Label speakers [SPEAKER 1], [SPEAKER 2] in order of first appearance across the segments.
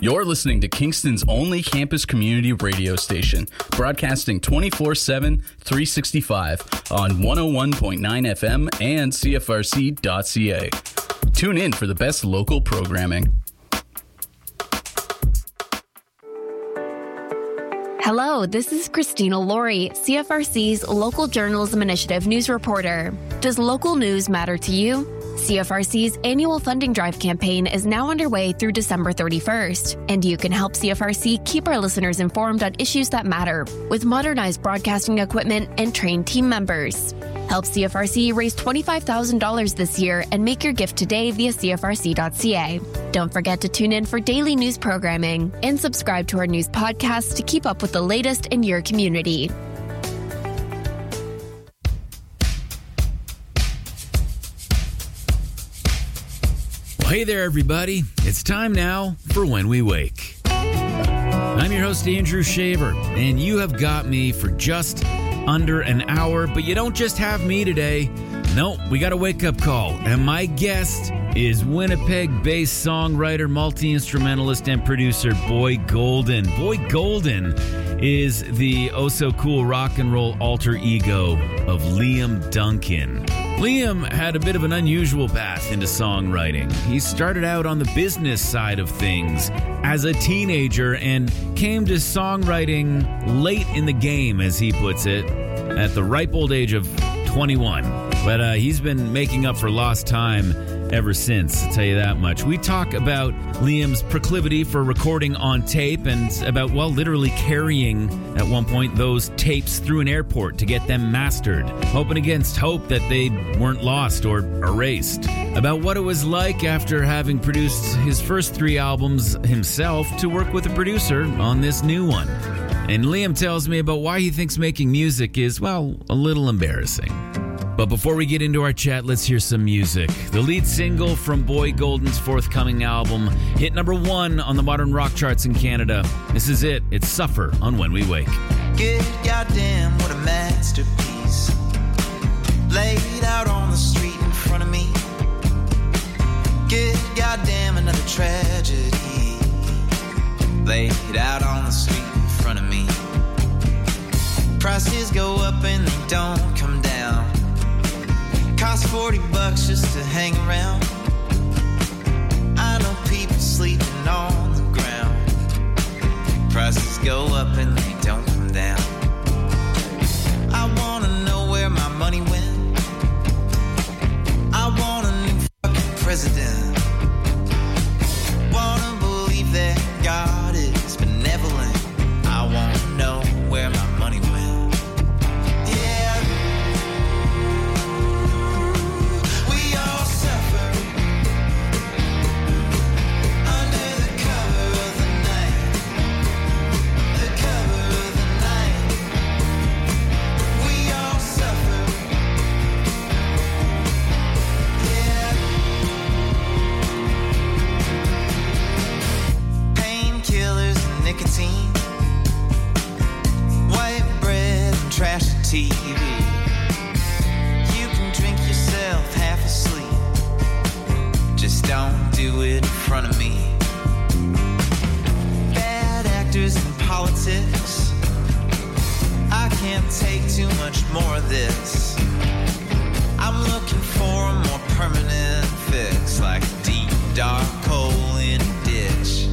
[SPEAKER 1] You're listening to Kingston's only campus community radio station, broadcasting 24/7, 365 on 101.9 FM and CFRC.ca. Tune in for the best local programming.
[SPEAKER 2] Hello, this is Christina Laurie, CFRC's Local Journalism Initiative news reporter. Does local news matter to you? CFRC's annual funding drive campaign is now underway through December 31st, and you can help CFRC keep our listeners informed on issues that matter with modernized broadcasting equipment and trained team members. Help CFRC raise $25,000 this year and make your gift today via CFRC.ca. Don't forget to tune in for daily news programming and subscribe to our news podcast to keep up with the latest in your community.
[SPEAKER 3] Well, hey there, everybody. It's time now for When We Wake. I'm your host, Andrew Shaver, and you have got me for just under an hour, but you don't just have me today. No, we got a wake-up call, and my guest is Winnipeg-based songwriter, multi-instrumentalist, and producer Boy Golden. Boy Golden is the oh-so-cool rock and roll alter ego of Liam Duncan. Liam had a bit of an unusual path into songwriting. He started out on the business side of things as a teenager and came to songwriting late in the game, as he puts it, at the ripe old age of 21. But he's been making up for lost time ever since, I'll tell you that much. We talk about Liam's proclivity for recording on tape and about, well, literally carrying, at one point, those tapes through an airport to get them mastered, hoping against hope that they weren't lost or erased. About what it was like after having produced his first 3 albums himself to work with a producer on this new one. And Liam tells me about why he thinks making music is, well, a little embarrassing. But before we get into our chat, let's hear some music. The lead single from Boy Golden's forthcoming album hit number 1 on the modern rock charts in Canada. This is it. It's Suffer on When We Wake.
[SPEAKER 4] Good goddamn, what a masterpiece. Laid out on the street in front of me. Good goddamn, another tragedy. Laid out on the street in front of me. Prices go up and they don't come down. Costs $40 just to hang around. I know people sleeping on the ground. Prices go up and they don't come down. I wanna know where my money went. I want a new fucking president. Wanna believe that God is benevolent. I wanna know where my money went. Nicotine, white bread and trash TV. You can drink yourself half asleep. Just don't do it in front of me. Bad actors in politics. I can't take too much more of this. I'm looking for a more permanent fix, like a deep, dark hole in a ditch.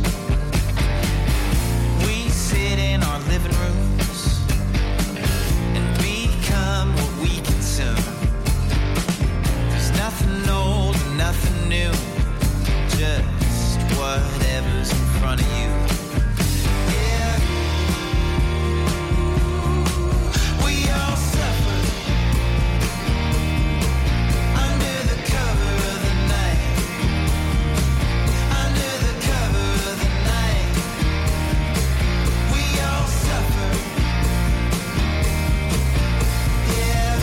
[SPEAKER 4] Sit in our living rooms and become what we consume. There's nothing old and nothing new, just whatever's in front of you. Yeah, we all suffer under the cover of the night. Under the cover of the night. We all suffer. Yeah.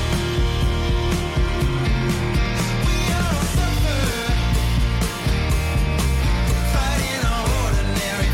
[SPEAKER 4] We all suffer. Fighting our ordinary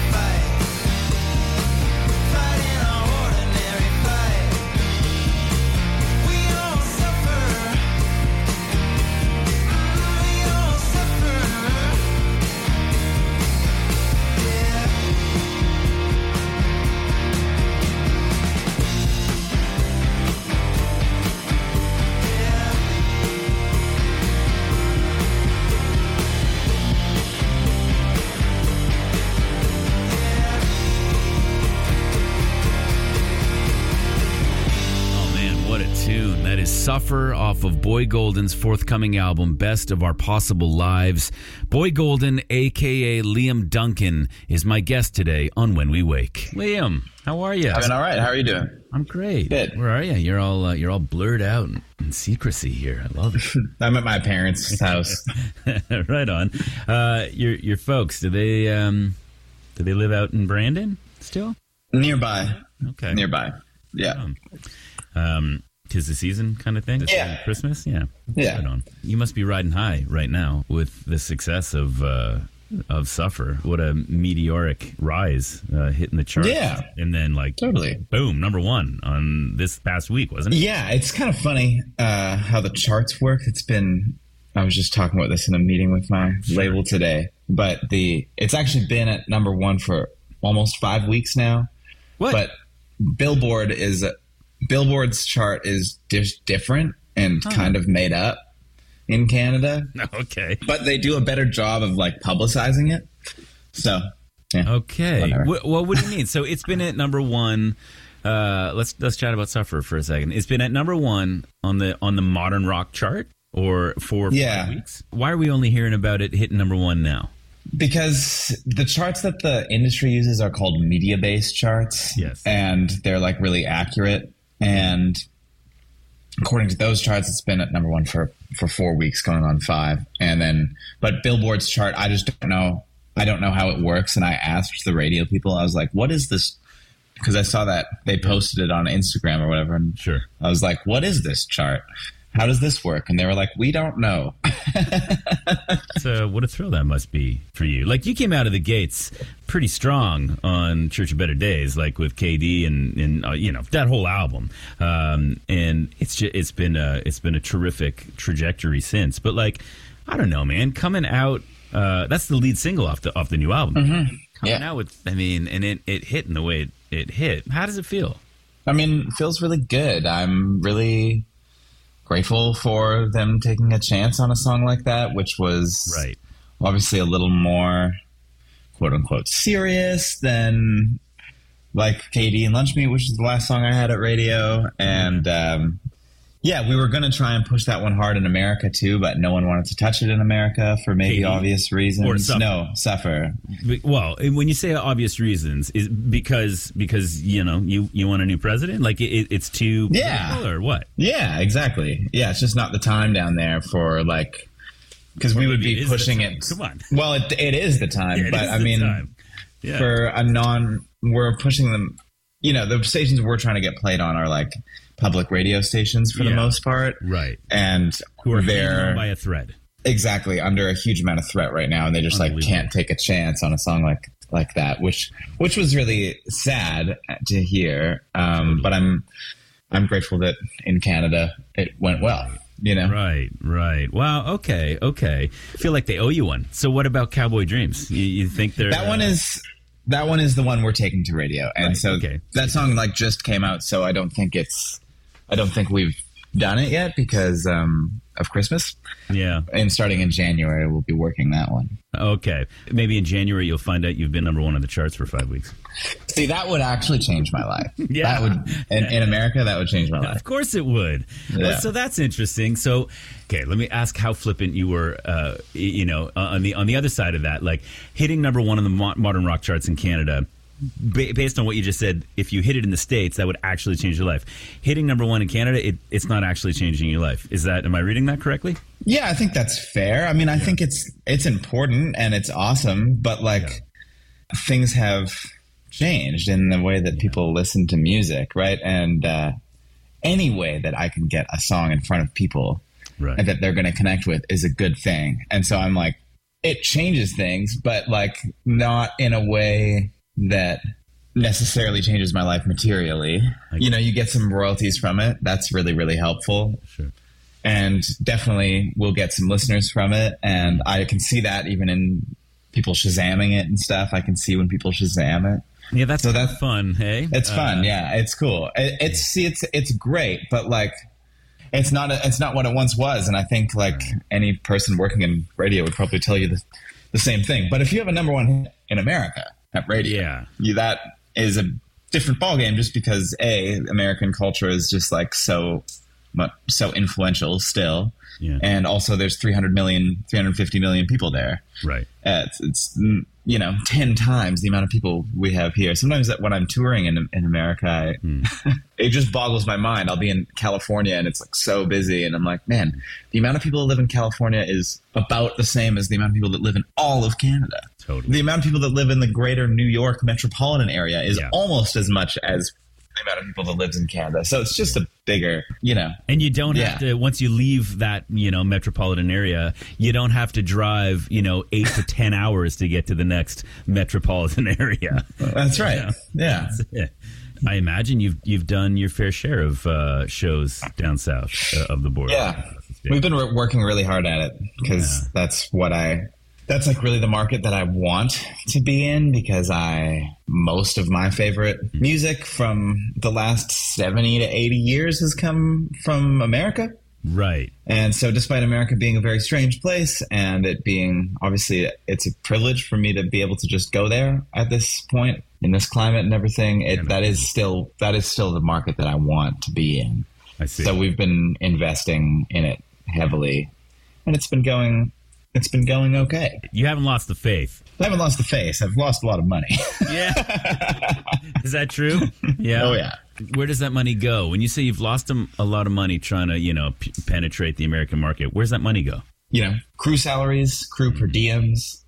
[SPEAKER 3] Suffer off of Boy Golden's forthcoming album, Best of Our Possible Lives. Boy Golden, a.k.a. Liam Duncan, is my guest today on When We Wake. Liam, how are you?
[SPEAKER 5] Doing all right. How are you doing?
[SPEAKER 3] I'm great.
[SPEAKER 5] Good.
[SPEAKER 3] Where are you? You're all blurred out in secrecy here. I love it.
[SPEAKER 5] I'm at my parents' house.
[SPEAKER 3] Right on. Your folks, do they live out in Brandon still?
[SPEAKER 5] Nearby.
[SPEAKER 3] Okay.
[SPEAKER 5] Nearby. Yeah.
[SPEAKER 3] 'Tis the season kind of thing?
[SPEAKER 5] Yeah.
[SPEAKER 3] Christmas? Yeah.
[SPEAKER 5] Yeah.
[SPEAKER 3] Right on. You must be riding high right now with the success of Suffer. What a meteoric rise hitting the charts.
[SPEAKER 5] Yeah.
[SPEAKER 3] And then
[SPEAKER 5] Totally.
[SPEAKER 3] boom, number one on this past week, wasn't it?
[SPEAKER 5] Yeah, it's kind of funny how the charts work. I was just talking about this in a meeting with my label today, but it's actually been at number one for almost 5 weeks now.
[SPEAKER 3] What?
[SPEAKER 5] But Billboard's chart is different and kind of made up in Canada.
[SPEAKER 3] Okay.
[SPEAKER 5] But they do a better job of publicizing it. So, yeah.
[SPEAKER 3] Okay. Well, what do you mean? So it's been at number one. Let's chat about Suffer for a second. It's been at number one on the modern rock chart or for 5 weeks. Why are we only hearing about it hitting number one now?
[SPEAKER 5] Because the charts that the industry uses are called media-based charts.
[SPEAKER 3] Yes.
[SPEAKER 5] And they're really accurate. And according to those charts, it's been at number one for 4 weeks, going on 5. But Billboard's chart, I just don't know. I don't know how it works. And I asked the radio people, I was like, what is this? Because I saw that they posted it on Instagram or whatever. And
[SPEAKER 3] sure.
[SPEAKER 5] I was like, what is this chart? How does this work? And they were like, we don't know.
[SPEAKER 3] So what a thrill that must be for you. You came out of the gates pretty strong on Church of Better Days, with KD and that whole album. And it's been a terrific trajectory since. But I don't know, man, coming out, that's the lead single off the new album.
[SPEAKER 5] Mm-hmm.
[SPEAKER 3] Coming out with, and it hit in the way it hit. How does it feel?
[SPEAKER 5] It feels really good. I'm really grateful for them taking a chance on a song like that, which was obviously a little more quote unquote serious than KD and Lunch Meat, which is the last song I had at radio. And we were going to try and push that one hard in America too, but no one wanted to touch it in America for maybe obvious reasons.
[SPEAKER 3] Or Suffer.
[SPEAKER 5] No, Suffer.
[SPEAKER 3] Well, when you say obvious reasons, is because you want a new president? It's too political or what?
[SPEAKER 5] Yeah, exactly. Yeah, it's just not the time down there for because we would be pushing it.
[SPEAKER 3] Come on.
[SPEAKER 5] Well, it is the time, but for we're pushing them. The stations we're trying to get played on are public radio stations for the most part,
[SPEAKER 3] right? And
[SPEAKER 5] who are
[SPEAKER 3] there by a threat,
[SPEAKER 5] exactly, under a huge amount of threat right now, and they just can't take a chance on a song like that, which was really sad to hear. But I'm grateful that in Canada it went well.
[SPEAKER 3] Right. Wow. Okay. I feel like they owe you one. So what about Cowboy Dreams? You think they're
[SPEAKER 5] that one is the one we're taking to radio, and that song just came out. So I don't think we've done it yet because of Christmas.
[SPEAKER 3] Yeah.
[SPEAKER 5] And starting in January, we'll be working that one.
[SPEAKER 3] Okay. Maybe in January you'll find out you've been number one on the charts for 5 weeks.
[SPEAKER 5] See, that would actually change my life.
[SPEAKER 3] Yeah.
[SPEAKER 5] That would, in America, that would change my life.
[SPEAKER 3] Of course it would.
[SPEAKER 5] Yeah.
[SPEAKER 3] Well, so that's interesting. So, okay, let me ask how flippant you were, on the other side of that, hitting number one on the modern rock charts in Canada. Based on what you just said, if you hit it in the States, that would actually change your life. Hitting number one in Canada, it's not actually changing your life. Am I reading that correctly?
[SPEAKER 5] Yeah, I think that's fair. I think it's important and it's awesome, but things have changed in the way that people listen to music, right? And any way that I can get a song in front of people and that they're going to connect with is a good thing. And so I'm it changes things, but not in a way that necessarily changes my life materially. You get some royalties from it. That's really, really helpful. Sure. And definitely we'll get some listeners from it. And I can see that even in people Shazamming it and stuff. I can see when people Shazam it.
[SPEAKER 3] Yeah, that's fun, hey?
[SPEAKER 5] It's fun, yeah. It's cool. It's great, but it's not what it once was. And I think any person working in radio would probably tell you the same thing. But if you have a number one hit in America at radio, that is a different ballgame, just because American culture is just so so influential still.
[SPEAKER 3] Yeah.
[SPEAKER 5] And also there's 350 million people there.
[SPEAKER 3] Right.
[SPEAKER 5] It's 10 times the amount of people we have here. Sometimes when I'm touring in America, it just boggles my mind. I'll be in California and it's like so busy. And I'm like, man, the amount of people that live in California is about the same as the amount of people that live in all of Canada.
[SPEAKER 3] Totally.
[SPEAKER 5] The amount of people that live in the greater New York metropolitan area is almost as much as the amount of people that lives in Canada. So it's just a bigger,
[SPEAKER 3] And you don't have to, once you leave that, metropolitan area, you don't have to drive, 8 to 10 hours to get to the next metropolitan area.
[SPEAKER 5] That's right. Yeah.
[SPEAKER 3] That's it. I imagine you've done your fair share of shows down south of the border.
[SPEAKER 5] Yeah. We've been working really hard at it because that's like really the market that I want to be in, because most of my favorite music from the last 70 to 80 years has come from America.
[SPEAKER 3] Right.
[SPEAKER 5] And so despite America being a very strange place and it being, obviously, it's a privilege for me to be able to just go there at this point in this climate and everything, that is still the market that I want to be in.
[SPEAKER 3] I see.
[SPEAKER 5] So we've been investing in it heavily, and it's been going okay.
[SPEAKER 3] You haven't lost the faith.
[SPEAKER 5] I haven't lost the face. I've lost a lot of money.
[SPEAKER 3] Yeah. Is that true? Yeah.
[SPEAKER 5] Oh, yeah.
[SPEAKER 3] Where does that money go? When you say you've lost a lot of money trying to, penetrate the American market, where's that money go?
[SPEAKER 5] Crew salaries, crew per diems,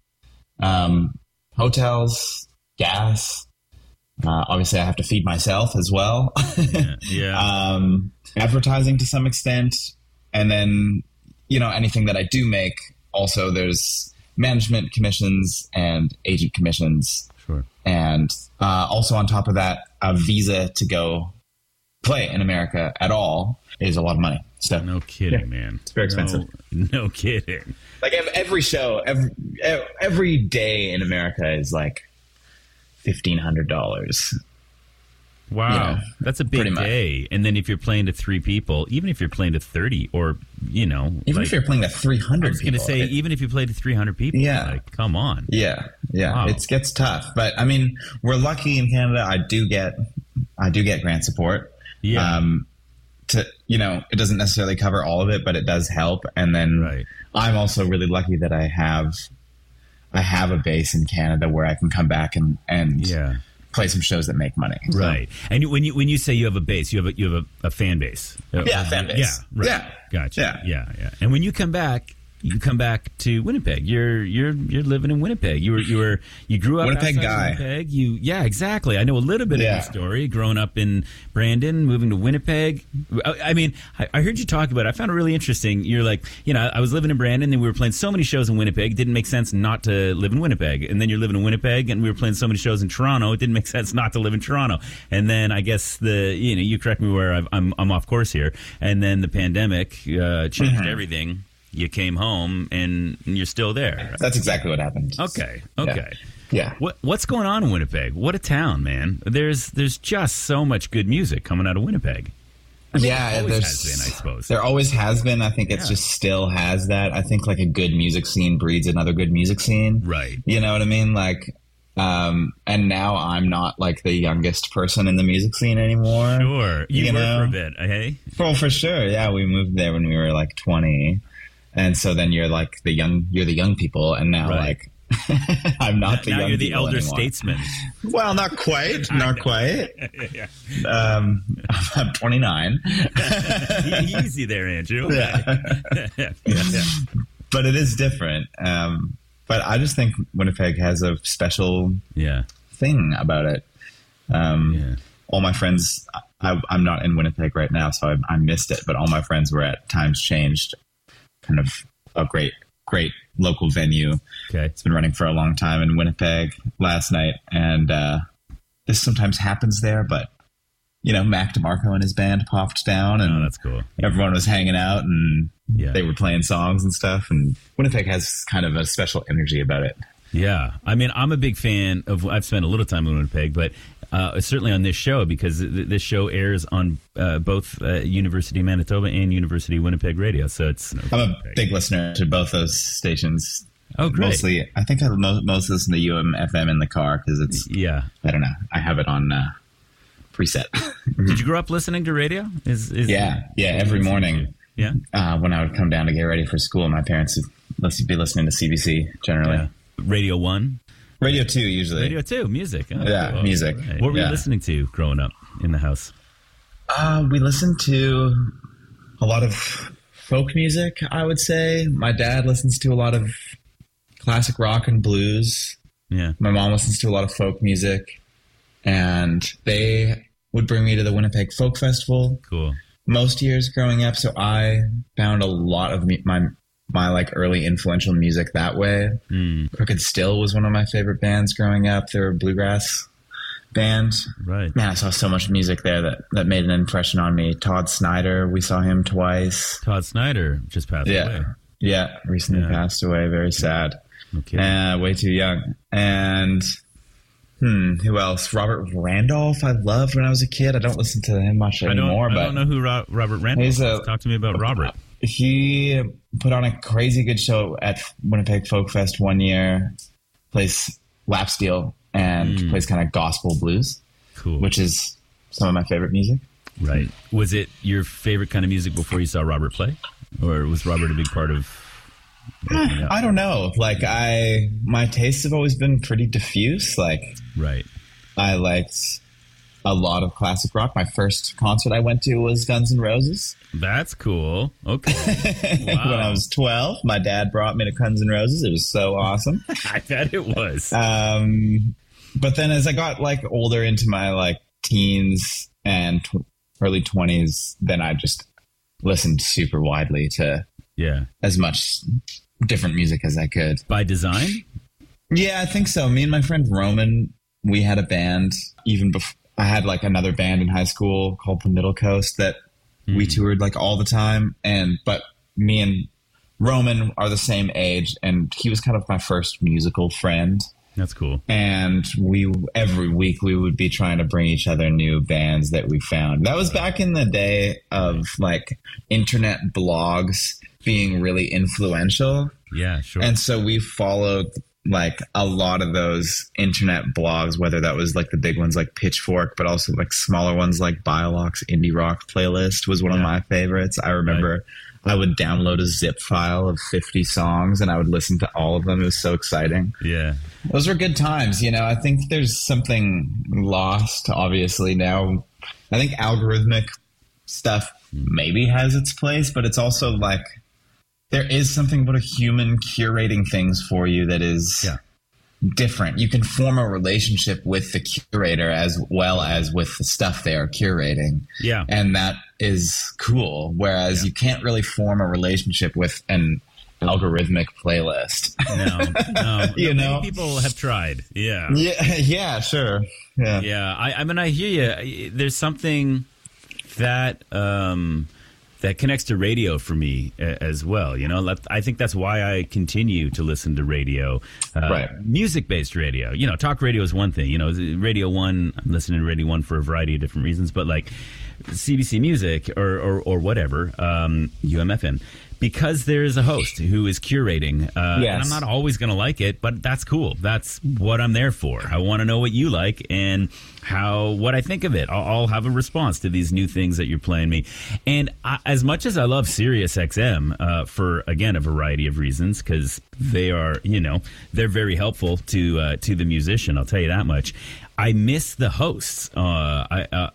[SPEAKER 5] hotels, gas. Obviously, I have to feed myself as well.
[SPEAKER 3] Yeah.
[SPEAKER 5] Advertising to some extent. And then, anything that I do make, also there's management commissions and agent commissions.
[SPEAKER 3] Sure.
[SPEAKER 5] And also on top of that, a visa to go play in America at all is a lot of money. So
[SPEAKER 3] no kidding, man.
[SPEAKER 5] It's very expensive.
[SPEAKER 3] No kidding.
[SPEAKER 5] Like every show, every day in America is like $1,500.
[SPEAKER 3] Wow, that's a big day. And then if you're playing to 3 people, even if you're playing to 30, or
[SPEAKER 5] even if you're playing to 300,
[SPEAKER 3] I was going to say, even if you play to 300 people, come on,
[SPEAKER 5] wow. It gets tough. But I mean, we're lucky in Canada. I do get grant support.
[SPEAKER 3] Yeah.
[SPEAKER 5] It doesn't necessarily cover all of it, but it does help. And then I'm also really lucky that I have a base in Canada where I can come back and play some shows that make money. So.
[SPEAKER 3] Right. And when you say you have a base, you have a fan base.
[SPEAKER 5] Yeah, fan base.
[SPEAKER 3] Yeah, right.
[SPEAKER 5] Yeah.
[SPEAKER 3] Gotcha. Yeah. And when you come back to Winnipeg. You're living in Winnipeg. You grew up
[SPEAKER 5] Winnipeg guy.
[SPEAKER 3] Winnipeg. Exactly. I know a little bit of your story. Growing up in Brandon, moving to Winnipeg. I mean, I heard you talk about it. I found it really interesting. You're like, I was living in Brandon and we were playing so many shows in Winnipeg. It didn't make sense not to live in Winnipeg. And then you're living in Winnipeg and we were playing so many shows in Toronto. It didn't make sense not to live in Toronto. And then I guess you correct me where I'm off course here. And then the pandemic changed everything. You came home and you're still there.
[SPEAKER 5] That's exactly what happened.
[SPEAKER 3] Okay.
[SPEAKER 5] Yeah.
[SPEAKER 3] What's going on in Winnipeg? What a town, man. There's just so much good music coming out of Winnipeg.
[SPEAKER 5] There
[SPEAKER 3] always has been, I suppose.
[SPEAKER 5] There always has been. I think it just still has that. I think like a good music scene breeds another good music scene.
[SPEAKER 3] Right.
[SPEAKER 5] You know what I mean? Like, and now I'm not like the youngest person in the music scene anymore.
[SPEAKER 3] Sure. You were for a bit, hey?
[SPEAKER 5] Well, for sure. Yeah, we moved there when we were like 20. And so then you're like the young people, and now like I'm not the young people. Now you're the elder
[SPEAKER 3] statesman.
[SPEAKER 5] Well, not quite, not quite. I'm 29.
[SPEAKER 3] Easy there, Andrew.
[SPEAKER 5] Yeah. But it is different. But I just think Winnipeg has a special thing about it. All my friends, I'm not in Winnipeg right now, so I missed it. But all my friends were at Times Changed. Kind of a great local venue.
[SPEAKER 3] Okay.
[SPEAKER 5] It's been running for a long time in Winnipeg last night. And this sometimes happens there, but, Mac DeMarco and his band popped down. And
[SPEAKER 3] that's cool.
[SPEAKER 5] Everyone was hanging out and they were playing songs and stuff. And Winnipeg has kind of a special energy about it.
[SPEAKER 3] Yeah. I mean, I'm a big fan of, I've spent a little time in Winnipeg, but certainly on this show, because this show airs on both University of Manitoba and University of Winnipeg radio. So
[SPEAKER 5] I'm a big listener to both those stations.
[SPEAKER 3] Oh, great.
[SPEAKER 5] Mostly, I think I most listen to UMFM in the car because it's, I don't know, I have it on preset.
[SPEAKER 3] Did you grow up listening to radio?
[SPEAKER 5] Yeah, every morning.
[SPEAKER 3] Yeah.
[SPEAKER 5] When I would come down to get ready for school, my parents would be listening to CBC generally.
[SPEAKER 3] Yeah. Radio 1?
[SPEAKER 5] Radio 2 usually.
[SPEAKER 3] Radio 2, music. Oh,
[SPEAKER 5] yeah,
[SPEAKER 3] cool.
[SPEAKER 5] music.
[SPEAKER 3] Right. What were you listening to growing up in the house?
[SPEAKER 5] We listened to a lot of folk music, I would say. My dad listens to a lot of classic rock and blues.
[SPEAKER 3] Yeah.
[SPEAKER 5] My mom listens to a lot of folk music. And they would bring me to the Winnipeg Folk Festival.
[SPEAKER 3] Cool.
[SPEAKER 5] Most years growing up, so I found a lot of my like early influential music that way. Crooked Still was one of my favorite bands growing up. They were a bluegrass band.
[SPEAKER 3] Right.
[SPEAKER 5] Man, I saw so much music there that made an impression on me. Todd Snyder, we saw him twice.
[SPEAKER 3] Todd Snyder just passed away.
[SPEAKER 5] Yeah, recently passed away. Very sad.
[SPEAKER 3] Okay.
[SPEAKER 5] Way too young. And who else? Robert Randolph I loved when I was a kid. I don't listen to him much anymore.
[SPEAKER 3] I don't know who Robert Randolph is. Talk to me about Robert.
[SPEAKER 5] He put on a crazy good show at Winnipeg Folk Fest one year. Plays lap steel and plays kind of gospel blues. Cool. Which is some of my favorite music.
[SPEAKER 3] Right. Was it your favorite kind of music before you saw Robert play? Or was Robert a big part of...
[SPEAKER 5] I don't know. Like my tastes have always been pretty diffuse. Like,
[SPEAKER 3] right.
[SPEAKER 5] I liked a lot of classic rock. My first concert I went to was Guns N' Roses.
[SPEAKER 3] That's cool. Okay. Wow.
[SPEAKER 5] When I was 12, my dad brought me to Guns N' Roses. It was so awesome.
[SPEAKER 3] I bet it was.
[SPEAKER 5] But then as I got like older into my like teens and early 20s, then I just listened super widely to as much different music as I could.
[SPEAKER 3] By design?
[SPEAKER 5] Yeah, I think so. Me and my friend Roman, we had a band even before. I had like another band in high school called The Middle Coast that we toured like all the time. But me and Roman are the same age, and he was kind of my first musical friend.
[SPEAKER 3] That's cool.
[SPEAKER 5] And every week we would be trying to bring each other new bands that we found. That was back in the day of like internet blogs being really influential.
[SPEAKER 3] Yeah, sure.
[SPEAKER 5] And so we followed like a lot of those internet blogs, whether that was like the big ones like Pitchfork, but also like smaller ones like Biolock's Indie Rock playlist was one of my favorites. I remember I would download a zip file of 50 songs and I would listen to all of them. It was so exciting.
[SPEAKER 3] Yeah.
[SPEAKER 5] Those were good times. You know, I think there's something lost, obviously, now. I think algorithmic stuff maybe has its place, but it's also like there is something about a human curating things for you that is different. You can form a relationship with the curator as well as with the stuff they are curating. Yeah. And that is cool. Whereas you can't really form a relationship with an algorithmic playlist.
[SPEAKER 3] No.
[SPEAKER 5] You know,
[SPEAKER 3] many people have tried. Yeah.
[SPEAKER 5] Yeah, sure. Yeah.
[SPEAKER 3] Yeah. I mean, I hear you. There's something that that connects to radio for me as well. You know, I think that's why I continue to listen to radio, music-based radio. You know, talk radio is one thing. You know, Radio 1, I'm listening to Radio 1 for a variety of different reasons, but like CBC Music or whatever, UMFM. Because there is a host who is curating, and I'm not always going to like it, but that's cool. That's what I'm there for. I want to know what you like and what I think of it. I'll have a response to these new things that you're playing me. And as much as I love Sirius XM for, again, a variety of reasons, because they are, you know, they're very helpful to the musician. I'll tell you that much. I miss the hosts on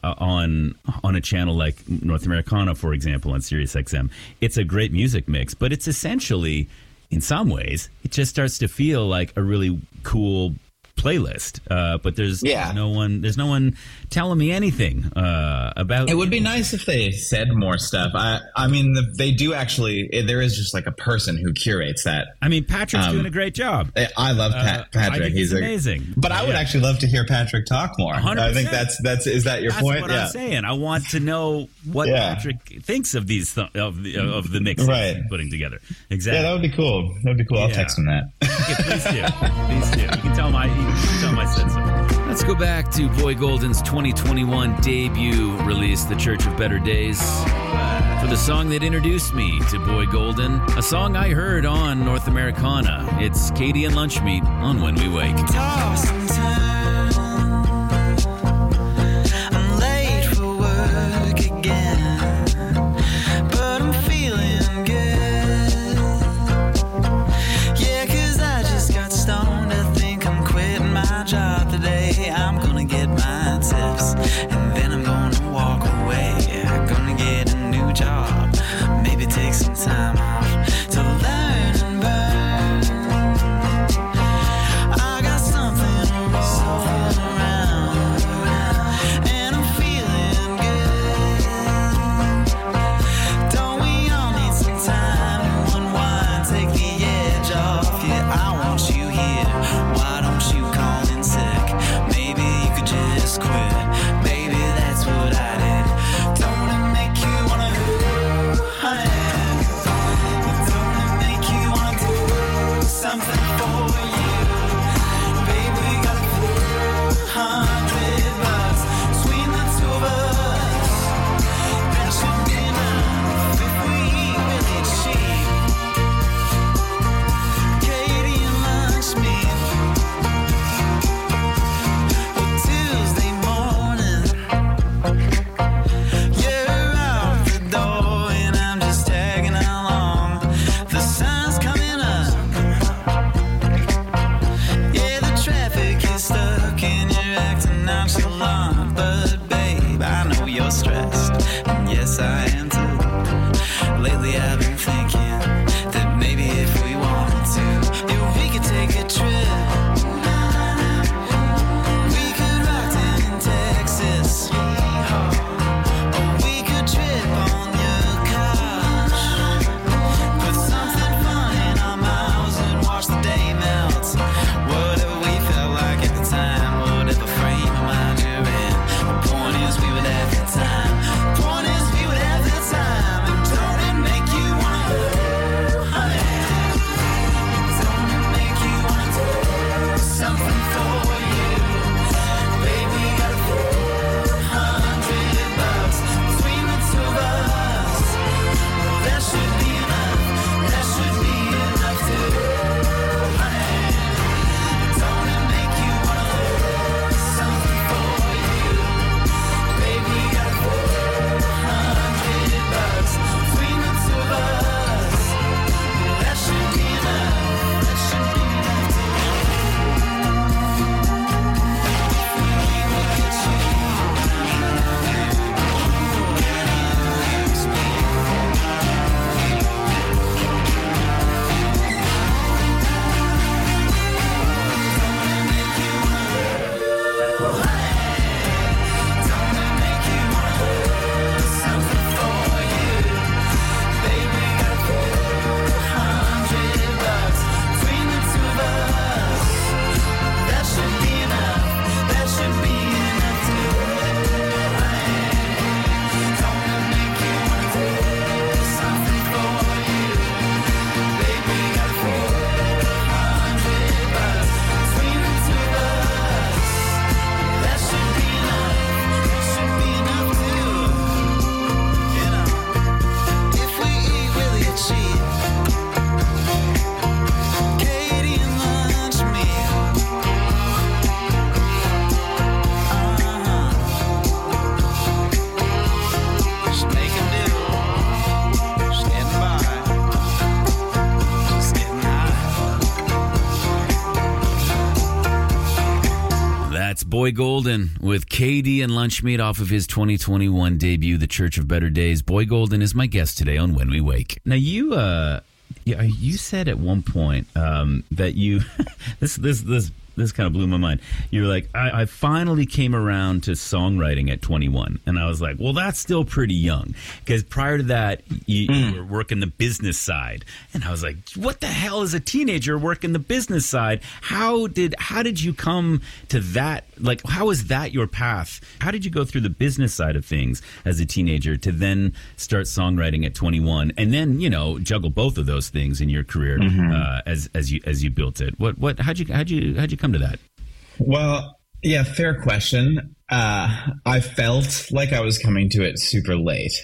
[SPEAKER 3] a channel like North Americana, for example, on Sirius XM. It's a great music mix, but it's essentially, in some ways, it just starts to feel like a really cool playlist. But there's no one telling me anything about. It would be nice if they said more stuff. I mean, they do actually. There is just like a person who curates that. I mean, Patrick's doing a great job.
[SPEAKER 5] I love Patrick.
[SPEAKER 3] I think he's amazing.
[SPEAKER 5] But I would actually love to hear Patrick talk more.
[SPEAKER 3] 100%.
[SPEAKER 5] I think that's is that your point?
[SPEAKER 3] That's what I'm saying. I want to know what Patrick thinks of these of the mixes he's putting together. Exactly.
[SPEAKER 5] Yeah, that would be cool. I'll text him that.
[SPEAKER 3] Okay, please do. You can tell him I said so. Let's go back to Boy Golden's 2021 debut release, The Church of Better Days, for the song that introduced me to Boy Golden, a song I heard on North Americana. It's Katie and Lunchmeat on When We Wake.
[SPEAKER 4] Toss and turn, I'm
[SPEAKER 3] That's Boy Golden with KD and Lunchmeat off of his 2021 debut, The Church of Better Days. Boy Golden is my guest today on When We Wake. Now, you said at one point that you this kind of blew my mind. You were like, I finally came around to songwriting at 21. And I was like, well, that's still pretty young. Because prior to that, you were working the business side. And I was like, what the hell is a teenager working the business side? How did you come to that? Like, how is that your path? How did you go through the business side of things as a teenager to then start songwriting at 21? And then, juggle both of those things in your career as you built it. How'd you come to that?
[SPEAKER 5] Well, yeah, fair question. I felt like I was coming to it super late.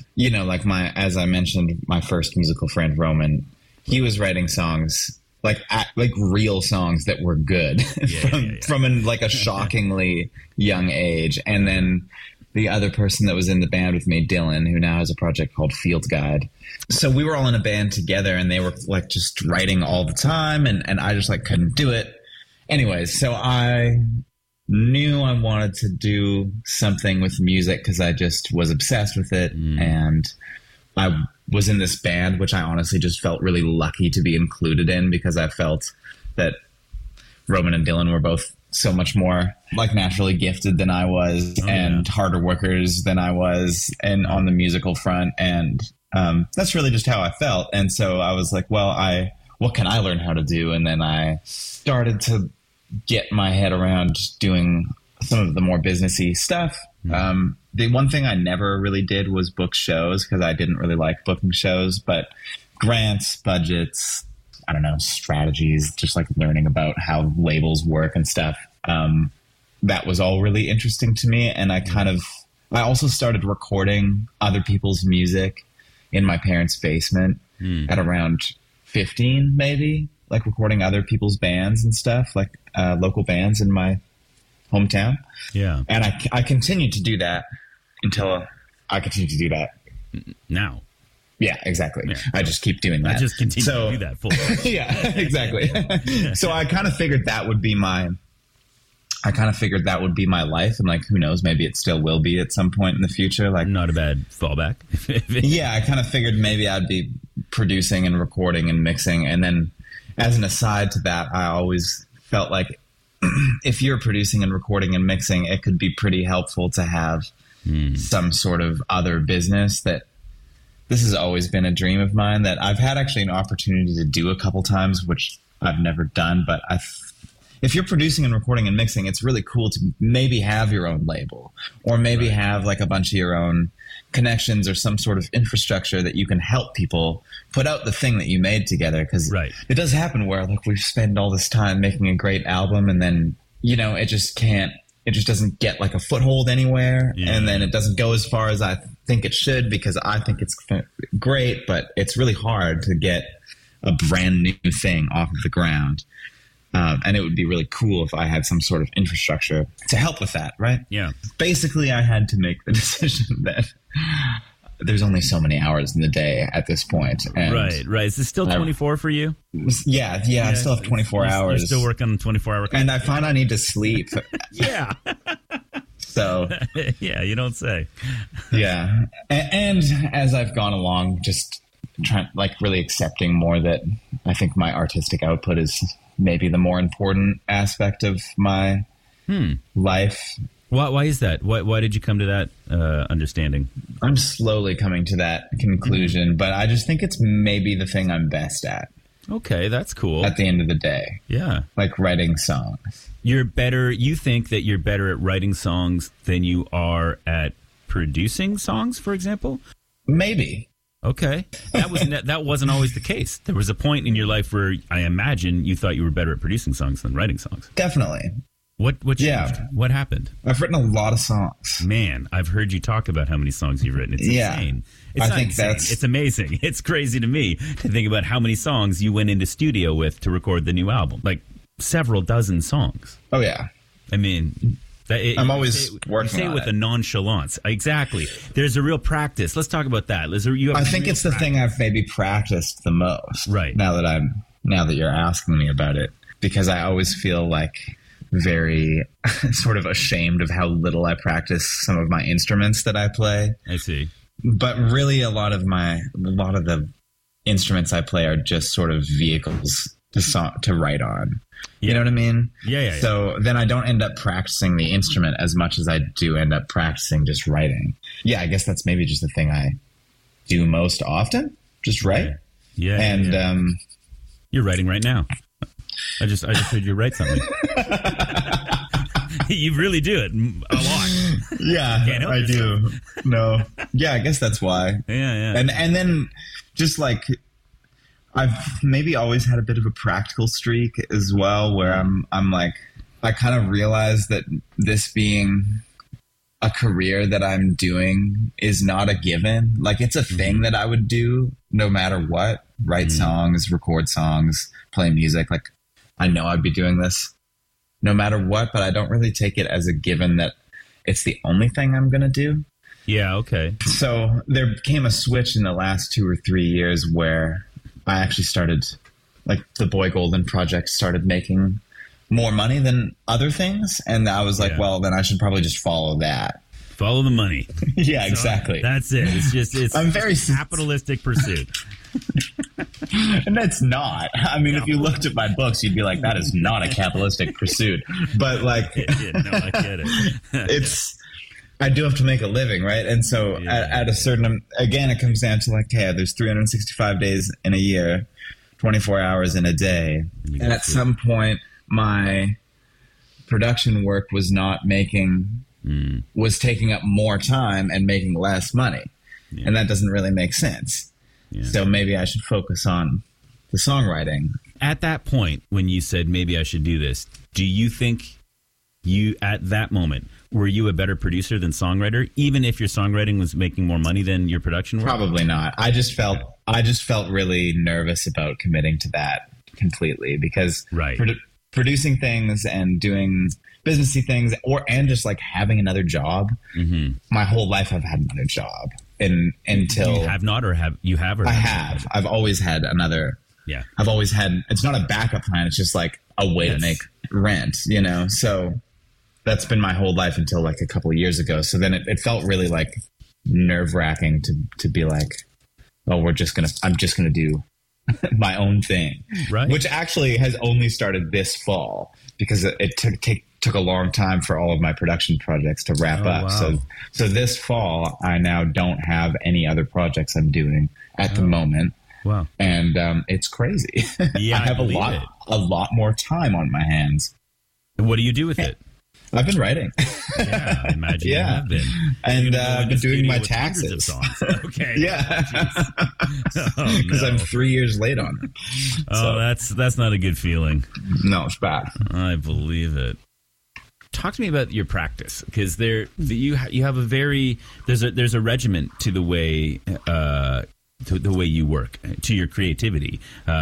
[SPEAKER 5] As I mentioned, my first musical friend, Roman, he was writing songs like real songs that were good from a shockingly young age. And then the other person that was in the band with me, Dylan, who now has a project called Field Guide. So we were all in a band together, and they were like just writing all the time, and I just like couldn't do it. Anyways, so I knew I wanted to do something with music because I just was obsessed with it. And I was in this band, which I honestly just felt really lucky to be included in, because I felt that Roman and Dylan were both so much more like naturally gifted than I was, harder workers than I was, and on the musical front. And that's really just how I felt. And so I was like, well, what can I learn how to do? And then I started to get my head around doing some of the more businessy stuff. The one thing I never really did was book shows, because I didn't really like booking shows, but grants, budgets, I don't know, strategies, just like learning about how labels work and stuff. That was all really interesting to me. And I also started recording other people's music in my parents' basement at around 15, maybe, like recording other people's bands and stuff, like local bands in my hometown. Yeah. And I continued to do that until I continue to do that
[SPEAKER 3] now.
[SPEAKER 5] Yeah, exactly. Yeah. I just keep doing that.
[SPEAKER 3] I just continue to do that full.
[SPEAKER 5] Yeah, exactly. So I kind of figured that would be my life, and like, who knows, maybe it still will be at some point in the future. Like,
[SPEAKER 3] not a bad fallback.
[SPEAKER 5] Yeah, I kind of figured maybe I'd be producing and recording and mixing. And then as an aside to that, I always felt like if you're producing and recording and mixing, it could be pretty helpful to have some sort of other business. That this has always been a dream of mine that I've had actually an opportunity to do a couple times, which I've never done. But if you're producing and recording and mixing, it's really cool to maybe have your own label, or maybe have like a bunch of your own connections or some sort of infrastructure that you can help people put out the thing that you made together. Because it does happen where like we spend all this time making a great album, and then, it just doesn't get like a foothold anywhere. Yeah. And then it doesn't go as far as I think it should, because I think it's great, but it's really hard to get a brand new thing off of the ground. And it would be really cool if I had some sort of infrastructure to help with that, right? Yeah. Basically, I had to make the decision that there's only so many hours in the day at this point. And
[SPEAKER 3] right. Is this still 24 for you?
[SPEAKER 5] Yeah, I still have 24 hours.
[SPEAKER 3] You're still working on 24-hour.
[SPEAKER 5] And I find I need to sleep.
[SPEAKER 3] Yeah.
[SPEAKER 5] So.
[SPEAKER 3] Yeah, you don't say.
[SPEAKER 5] Yeah. And as I've gone along, just trying, like, really accepting more that I think my artistic output is maybe the more important aspect of my life.
[SPEAKER 3] Why is that? Why did you come to that understanding?
[SPEAKER 5] I'm slowly coming to that conclusion, but I just think it's maybe the thing I'm best at.
[SPEAKER 3] Okay, that's cool.
[SPEAKER 5] At the end of the day.
[SPEAKER 3] Yeah.
[SPEAKER 5] Like writing songs.
[SPEAKER 3] You think that you're better at writing songs than you are at producing songs, for example?
[SPEAKER 5] Maybe.
[SPEAKER 3] Okay. That wasn't always the case. There was a point in your life where I imagine you thought you were better at producing songs than writing songs.
[SPEAKER 5] Definitely.
[SPEAKER 3] What changed?
[SPEAKER 5] Yeah.
[SPEAKER 3] What happened?
[SPEAKER 5] I've written a lot of songs.
[SPEAKER 3] Man, I've heard you talk about how many songs you've written. It's insane. It's amazing. It's crazy to me to think about how many songs you went into studio with to record the new album. Like several dozen songs.
[SPEAKER 5] Oh, yeah.
[SPEAKER 3] I mean,
[SPEAKER 5] I'm always working on it.
[SPEAKER 3] You say it with a nonchalance. Exactly. There's a real practice. Let's talk about that. I
[SPEAKER 5] think it's the thing I've maybe practiced the most.
[SPEAKER 3] Right.
[SPEAKER 5] Now that you're asking me about it, because I always feel like very sort of ashamed of how little I practice some of my instruments that I play.
[SPEAKER 3] I see.
[SPEAKER 5] But really, a lot of the instruments I play are just sort of vehicles to write on.
[SPEAKER 3] Yeah.
[SPEAKER 5] You know what I mean?
[SPEAKER 3] Yeah.
[SPEAKER 5] So then I don't end up practicing the instrument as much as I do end up practicing just writing. Yeah, I guess that's maybe just the thing I do most often. Just write.
[SPEAKER 3] Yeah.
[SPEAKER 5] And
[SPEAKER 3] you're writing right now. I just heard you write something. You really do it a lot.
[SPEAKER 5] Yeah, I do. No. Yeah, I guess that's why.
[SPEAKER 3] Yeah.
[SPEAKER 5] And then just like I've maybe always had a bit of a practical streak as well, where I'm like, I kind of realized that this being a career that I'm doing is not a given. Like, it's a thing that I would do no matter what. Write songs, record songs, play music. Like, I know I'd be doing this no matter what, but I don't really take it as a given that it's the only thing I'm going to do.
[SPEAKER 3] Yeah, okay.
[SPEAKER 5] So there came a switch in the last 2 or 3 years where I actually started, like, the Boy Golden project started making more money than other things. And I was like, well, then I should probably just follow that.
[SPEAKER 3] Follow the money.
[SPEAKER 5] Yeah,
[SPEAKER 3] So
[SPEAKER 5] exactly.
[SPEAKER 3] That's it. It's
[SPEAKER 5] I'm very
[SPEAKER 3] capitalistic pursuit.
[SPEAKER 5] And that's not. I mean, if you looked at my books, you'd be like, that is not a capitalistic pursuit. But like,
[SPEAKER 3] No, I get it.
[SPEAKER 5] I do have to make a living, right? And so at a certain, again, it comes down to like, hey, there's 365 days in a year, 24 hours in a day. And at some point, my production work was not was taking up more time and making less money. Yeah. And that doesn't really make sense. Yeah. So maybe I should focus on the songwriting.
[SPEAKER 3] At that point, when you said maybe I should do this, do you think at that moment, were you a better producer than songwriter, even if your songwriting was making more money than your production work?
[SPEAKER 5] Probably not. I just felt really nervous about committing to that completely because producing things and doing businessy things and just like having another job. Mm-hmm. My whole life I've had another job until
[SPEAKER 3] you have not, or have you have? Or
[SPEAKER 5] I have. I've always had another. Yeah. I've always had. It's not a backup plan. It's just like a way to make rent. You know. So that's been my whole life until like a couple of years ago. So then it felt really like nerve-wracking to be like, oh, I'm just gonna do my own thing, right? Which actually has only started this fall because it took a long time for all of my production projects to wrap up. Wow. So this fall, I now don't have any other projects I'm doing at the moment. Wow. And it's crazy. Yeah, I have a lot more time on my hands.
[SPEAKER 3] What do you do with it?
[SPEAKER 5] I've been writing.
[SPEAKER 3] Yeah, I imagine you have been.
[SPEAKER 5] And I've been doing my taxes.
[SPEAKER 3] Okay.
[SPEAKER 5] Yeah. Because I'm 3 years late on it.
[SPEAKER 3] Oh,
[SPEAKER 5] so.
[SPEAKER 3] That's not a good feeling.
[SPEAKER 5] No, it's bad.
[SPEAKER 3] I believe it. Talk to me about your practice, because you have there's a regiment to the way you work, to your creativity,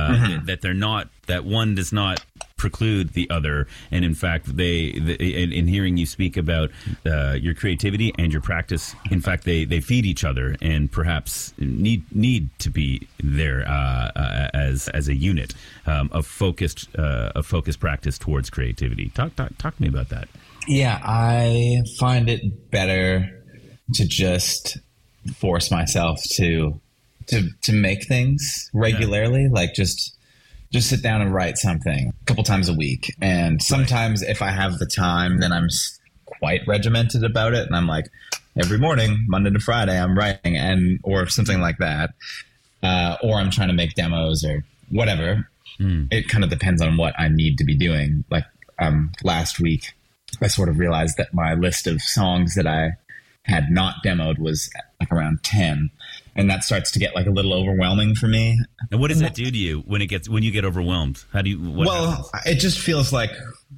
[SPEAKER 3] that one does not preclude the other, and in fact, in hearing you speak about your creativity and your practice, in fact, they feed each other and perhaps need to be there as a unit of focused practice towards creativity. Talk to me about that.
[SPEAKER 5] Yeah, I find it better to just force myself to make things regularly, like just sit down and write something a couple times a week. And sometimes if I have the time, then I'm quite regimented about it. And I'm like, every morning, Monday to Friday, I'm writing or something like that. Or I'm trying to make demos or whatever. It kind of depends on what I need to be doing. Like last week, I sort of realized that my list of songs that I had not demoed was like around 10. And that starts to get like a little overwhelming for me.
[SPEAKER 3] And what does that do to you when you get overwhelmed? How do you?
[SPEAKER 5] It just feels like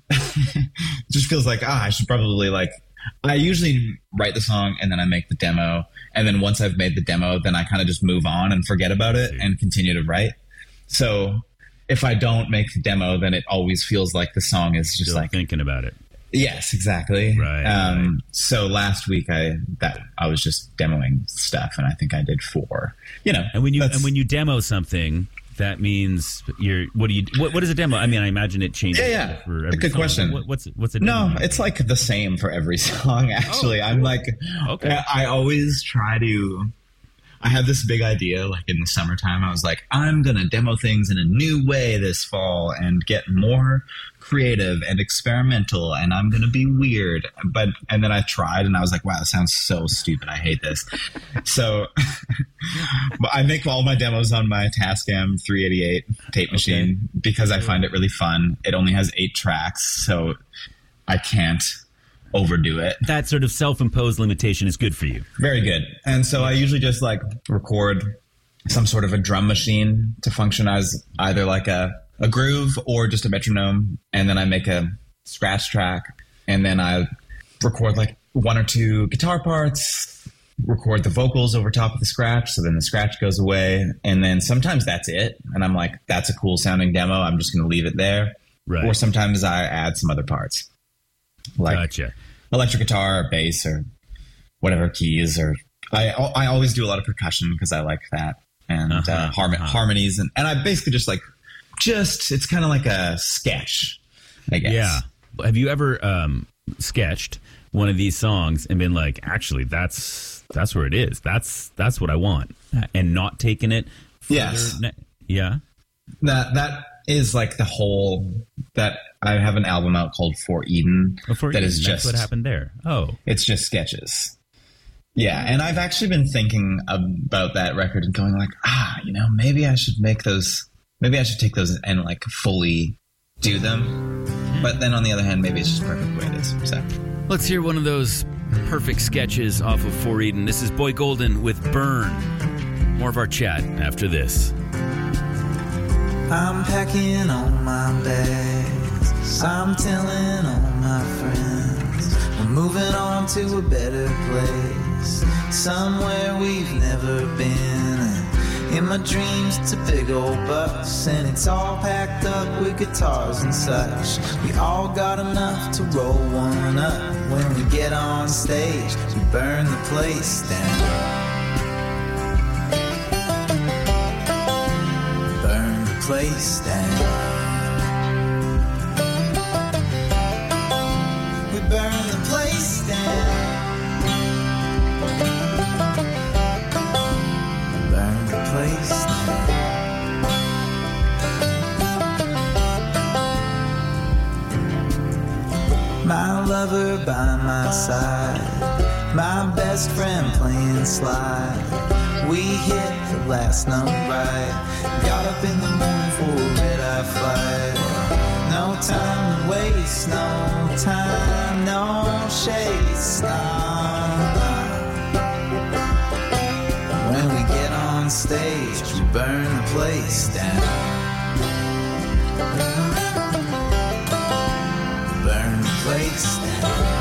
[SPEAKER 5] I should probably I usually write the song and then I make the demo, and then once I've made the demo, then I kind of just move on and forget about it and continue to write. So if I don't make the demo, then it always feels like the song is just
[SPEAKER 3] still thinking about it.
[SPEAKER 5] Yes, exactly.
[SPEAKER 3] Right.
[SPEAKER 5] So last week I was just demoing stuff, and I think I did 4. You know,
[SPEAKER 3] and when you demo something, that means what is a demo? I mean, I imagine it changes.
[SPEAKER 5] Yeah.
[SPEAKER 3] For every
[SPEAKER 5] Good
[SPEAKER 3] song.
[SPEAKER 5] question.
[SPEAKER 3] What's a demo?
[SPEAKER 5] No, it's like the same for every song, actually.
[SPEAKER 3] Oh,
[SPEAKER 5] I'm
[SPEAKER 3] cool.
[SPEAKER 5] like,
[SPEAKER 3] Okay.
[SPEAKER 5] I always try to, I have this big idea, like in the summertime, I was like, I'm going to demo things in a new way this fall and get more creative and experimental, and I'm going to be weird. And then I tried and I was like, wow, that sounds so stupid. I hate this. So I make all my demos on my Tascam 388 tape machine because I find it really fun. It only has 8 tracks, so I can't overdo it.
[SPEAKER 3] That sort of self-imposed limitation is good for you.
[SPEAKER 5] Very good. And so I usually just like record some sort of a drum machine to function as either like a groove or just a metronome. And then I make a scratch track, and then I record like 1 or 2 guitar parts, record the vocals over top of the scratch. So then the scratch goes away. And then sometimes that's it. And I'm like, that's a cool sounding demo. I'm just going to leave it there.
[SPEAKER 3] Right.
[SPEAKER 5] Or sometimes I add some other parts. Like
[SPEAKER 3] Gotcha.
[SPEAKER 5] electric guitar or bass or whatever keys, or I always do a lot of percussion because I like that, and harmonies, and I basically just it's kind of like a sketch, I guess.
[SPEAKER 3] Yeah. Have you ever sketched one of these songs and been like, actually, that's where it is. That's what I want, and not taking it further?
[SPEAKER 5] Yes.
[SPEAKER 3] Yeah.
[SPEAKER 5] That is like the whole, that I have an album out called For Eden.
[SPEAKER 3] That's what happened there. Oh.
[SPEAKER 5] It's just sketches. Yeah, and I've actually been thinking about that record and going like, maybe I should make those, maybe I should take those and like fully do them. But then on the other hand, maybe it's just perfect the way it is. So
[SPEAKER 3] Let's hear one of those perfect sketches off of For Eden. This is Boy Golden with Burn. More of our chat after this.
[SPEAKER 4] I'm packing all my bags, I'm telling all my friends, we're moving on to a better place, somewhere we've never been. In my dreams it's a big old bus, and it's all packed up with guitars and such. We all got enough to roll one up. When we get on stage, we burn the place down. Place down. We burn the place down. Burn the place down. My lover by my side, my best friend playing slide. We hit the last note right, got up in the morning for a red-eye flight. No time to waste, no time, no shades, When we get on stage, we burn the place down. Burn the place down.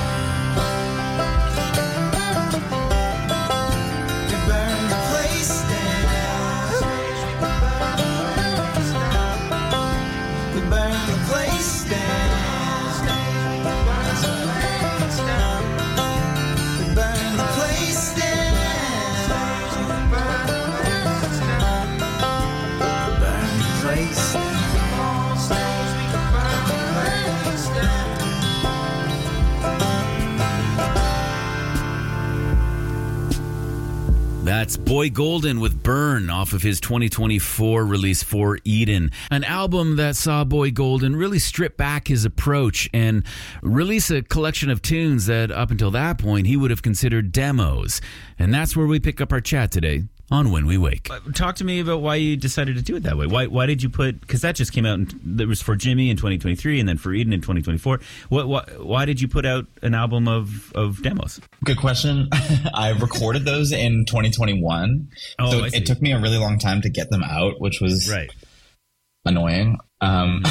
[SPEAKER 3] That's Boy Golden with Burn off of his 2024 release For Eden, an album that saw Boy Golden really strip back his approach and release a collection of tunes that up until that point he would have considered demos. And that's where we pick up our chat today on When We Wake. Talk to me about why you decided to do it that way. Why did you put, because that just came out, that was For Jimmy in 2023 and then For Eden in 2024. Why did you put out an album of demos?
[SPEAKER 5] Good question. I recorded those in 2021. So it took me a really long time to get them out, which was annoying. And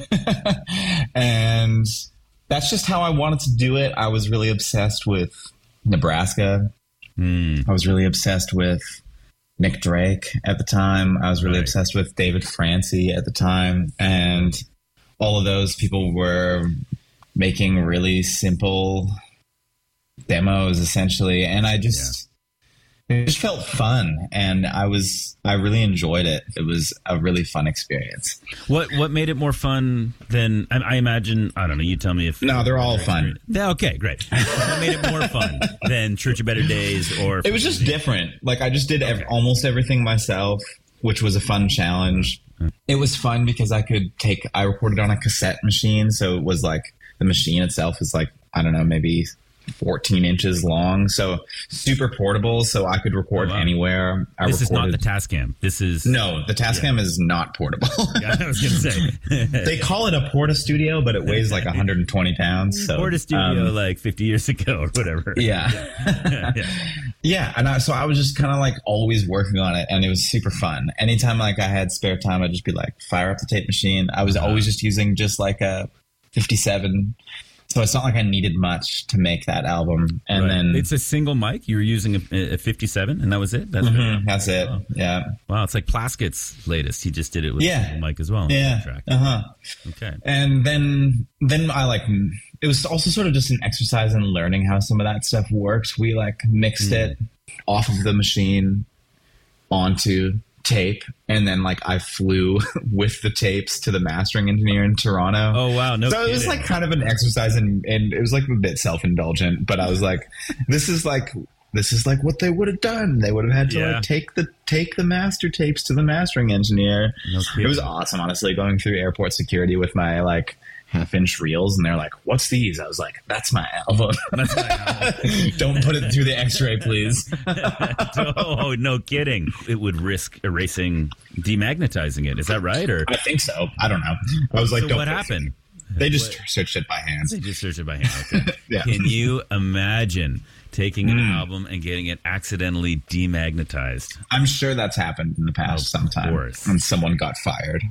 [SPEAKER 5] that's just how I wanted to do it. I was really obsessed with Nebraska. I was really obsessed with Nick Drake at the time. I was really obsessed with David Francie at the time. And all of those people were making really simple demos, essentially. And I just, it just felt fun, and I really enjoyed it. It was a really fun experience.
[SPEAKER 3] What made it more fun than, I imagine, I don't know, you tell me if...
[SPEAKER 5] No, they're all fun.
[SPEAKER 3] Okay, great. What made it more fun than Church of Better Days or...
[SPEAKER 5] It was just different. Like, I just did almost everything myself, which was a fun challenge. It was fun because I recorded on a cassette machine, so it was like, the machine itself is like, I don't know, maybe 14 inches long, so super portable, so I could record anywhere.
[SPEAKER 3] This is not the Tascam.
[SPEAKER 5] No, the Tascam is not portable.
[SPEAKER 3] Yeah, I was going to say.
[SPEAKER 5] They call it a Porta Studio, but it weighs like 120 pounds. So,
[SPEAKER 3] Porta Studio like 50 years ago or whatever.
[SPEAKER 5] Yeah. Yeah, and so I was just kind of like always working on it, and it was super fun. Anytime like I had spare time, I'd just be like, fire up the tape machine. I was always just using just like a 57. So it's not like I needed much to make that album. And then
[SPEAKER 3] it's a single mic. You were using a 57, and that was it?
[SPEAKER 5] That's it. Oh. Yeah.
[SPEAKER 3] Wow, it's like Plaskett's latest. He just did it with a single mic as well.
[SPEAKER 5] Yeah.
[SPEAKER 3] Okay.
[SPEAKER 5] And then I like, it was also sort of just an exercise in learning how some of that stuff works. We like mixed it off of the machine onto tape, and then like I flew with the tapes to the mastering engineer in Toronto.
[SPEAKER 3] Oh wow, no kidding.
[SPEAKER 5] It was like kind of an exercise, and it was like a bit self-indulgent, but I was like, this is like what they would have done. They would have had to like take the master tapes to the mastering engineer. No kidding. It was awesome, honestly, going through airport security with my like half-inch reels, and they're like, what's these? I was like, that's my album.
[SPEAKER 3] That's my album.
[SPEAKER 5] Don't put it through the x-ray, please.
[SPEAKER 3] Oh, no kidding. It would risk erasing, demagnetizing it. Is that right? Or
[SPEAKER 5] I think so. I don't know. I was like,
[SPEAKER 3] so what happened?
[SPEAKER 5] They just searched it by hand.
[SPEAKER 3] Okay.
[SPEAKER 5] Yeah.
[SPEAKER 3] Can you imagine taking an album and getting it accidentally demagnetized?
[SPEAKER 5] I'm sure that's happened in the past sometime. And someone got fired.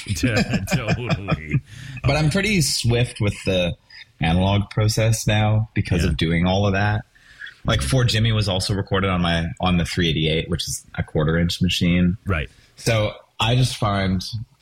[SPEAKER 3] Totally.
[SPEAKER 5] But I'm pretty swift with the analog process now because of doing all of that. Like For Jimmy was also recorded on the 388, which is a 1/4-inch machine.
[SPEAKER 3] Right.
[SPEAKER 5] So I find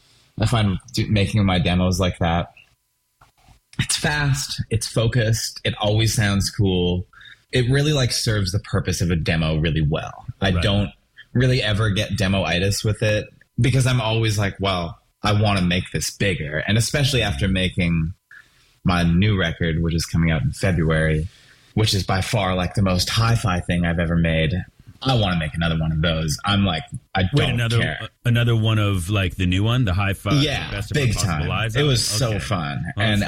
[SPEAKER 5] making my demos like that, it's fast, it's focused, it always sounds cool. It really like serves the purpose of a demo really well. I don't really ever get demo-itis with it because I'm always like, well, I want to make this bigger. And especially after making my new record, which is coming out in February, which is by far like the most hi-fi thing I've ever made. I want to make another one of those. I'm like, I don't care.
[SPEAKER 3] Another one of like the new one, the hi-fi.
[SPEAKER 5] Yeah,
[SPEAKER 3] best of
[SPEAKER 5] big time.
[SPEAKER 3] Lives
[SPEAKER 5] it was so fun.
[SPEAKER 3] Well,
[SPEAKER 5] and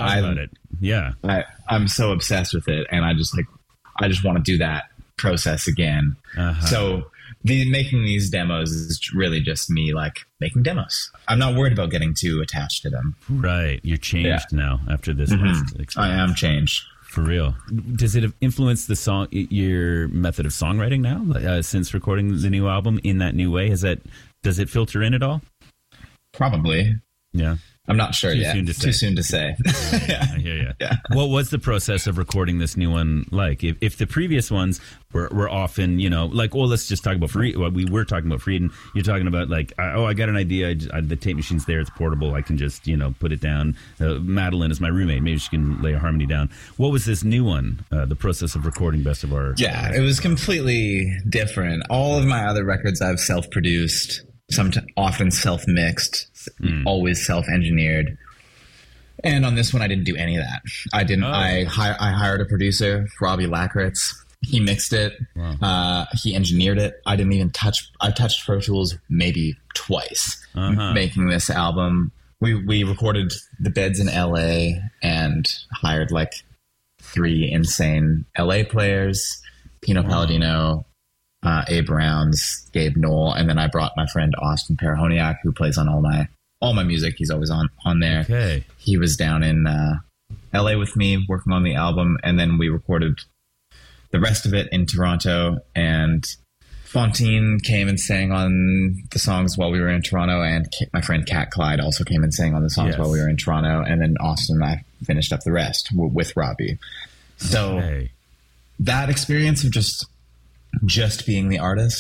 [SPEAKER 3] I'm
[SPEAKER 5] so obsessed with it. And I just want to do that process again. So making these demos is really just me like making demos. I'm not worried about getting too attached to them.
[SPEAKER 3] Right. You're changed now after this experience. I am
[SPEAKER 5] changed.
[SPEAKER 3] For real. Does it influence your method of songwriting now since recording the new album in that new way? Does it filter in at all?
[SPEAKER 5] Probably.
[SPEAKER 3] Yeah.
[SPEAKER 5] I'm not sure yet. Too soon to say.
[SPEAKER 3] I hear you. Yeah. What was the process of recording this new one like? If the previous ones were often, like, let's just talk about we were talking about Frieden. You're talking about like, I got an idea. The tape machine's there. It's portable. I can just, put it down. Madeline is my roommate. Maybe she can lay a harmony down. What was this new one? The process of recording Best of Our...
[SPEAKER 5] Yeah, it was completely different. All of my other records I've self-produced, often self-mixed, always self-engineered. And on this one, I didn't do any of that. I didn't. I hired a producer, Robbie Lakritz. He mixed it. Wow. He engineered it. I didn't even touch. I touched Pro Tools maybe twice making this album. We recorded the beds in LA and hired like 3 insane LA players: Pino Palladino, Abe Rounds, Gabe Knoll, and then I brought my friend Austin Parahoniak, who plays on all my music. He's always on there.
[SPEAKER 3] Okay.
[SPEAKER 5] He was down in LA with me working on the album, and then we recorded the rest of it in Toronto, and Fontaine came and sang on the songs while we were in Toronto, and my friend Kat Clyde also came and sang on the songs while we were in Toronto, and then Austin and I finished up the rest with Robbie. So that experience of just being the artist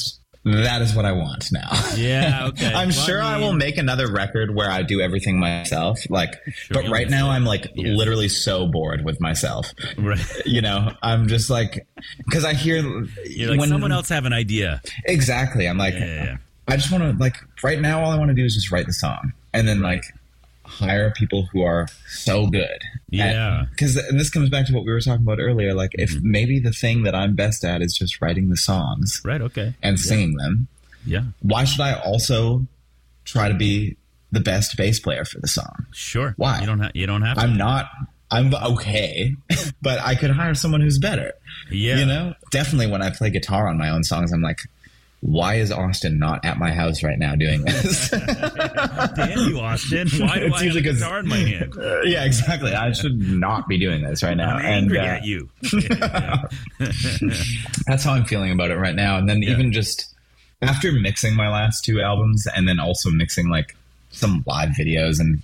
[SPEAKER 5] that is what I want now.
[SPEAKER 3] Yeah, okay.
[SPEAKER 5] I'm sure I will make another record where I do everything myself. Like,
[SPEAKER 3] Sure,
[SPEAKER 5] but right now I'm like literally so bored with myself.
[SPEAKER 3] Right.
[SPEAKER 5] You know, I'm just like, because I hear
[SPEAKER 3] You're like,
[SPEAKER 5] when
[SPEAKER 3] someone else have an idea.
[SPEAKER 5] exactly. I'm like,
[SPEAKER 3] Yeah.
[SPEAKER 5] I just want to like right now. All I want to do is just write the song and then like hire people who are so good.
[SPEAKER 3] Yeah.
[SPEAKER 5] Because this comes back to what we were talking about earlier. Like, if maybe the thing that I'm best at is just writing the songs
[SPEAKER 3] Right, okay.
[SPEAKER 5] and singing them,
[SPEAKER 3] Yeah,
[SPEAKER 5] why should I also try to be the best bass player for the song?
[SPEAKER 3] sure.
[SPEAKER 5] Why?
[SPEAKER 3] You don't have to.
[SPEAKER 5] I'm not. I'm okay, but I could hire someone who's better.
[SPEAKER 3] Yeah.
[SPEAKER 5] You know, definitely when I play guitar on my own songs, I'm like, why is Austin not at my house right now doing this?
[SPEAKER 3] Damn you, Austin. Why do
[SPEAKER 5] It's
[SPEAKER 3] I have a
[SPEAKER 5] usually 'cause-
[SPEAKER 3] guitar in my hand?
[SPEAKER 5] Yeah, exactly. I should not be doing this right now.
[SPEAKER 3] I'm angry
[SPEAKER 5] And,
[SPEAKER 3] at you.
[SPEAKER 5] that's how I'm feeling about it right now. And then even just after mixing my last 2 albums and then also mixing like some live videos, and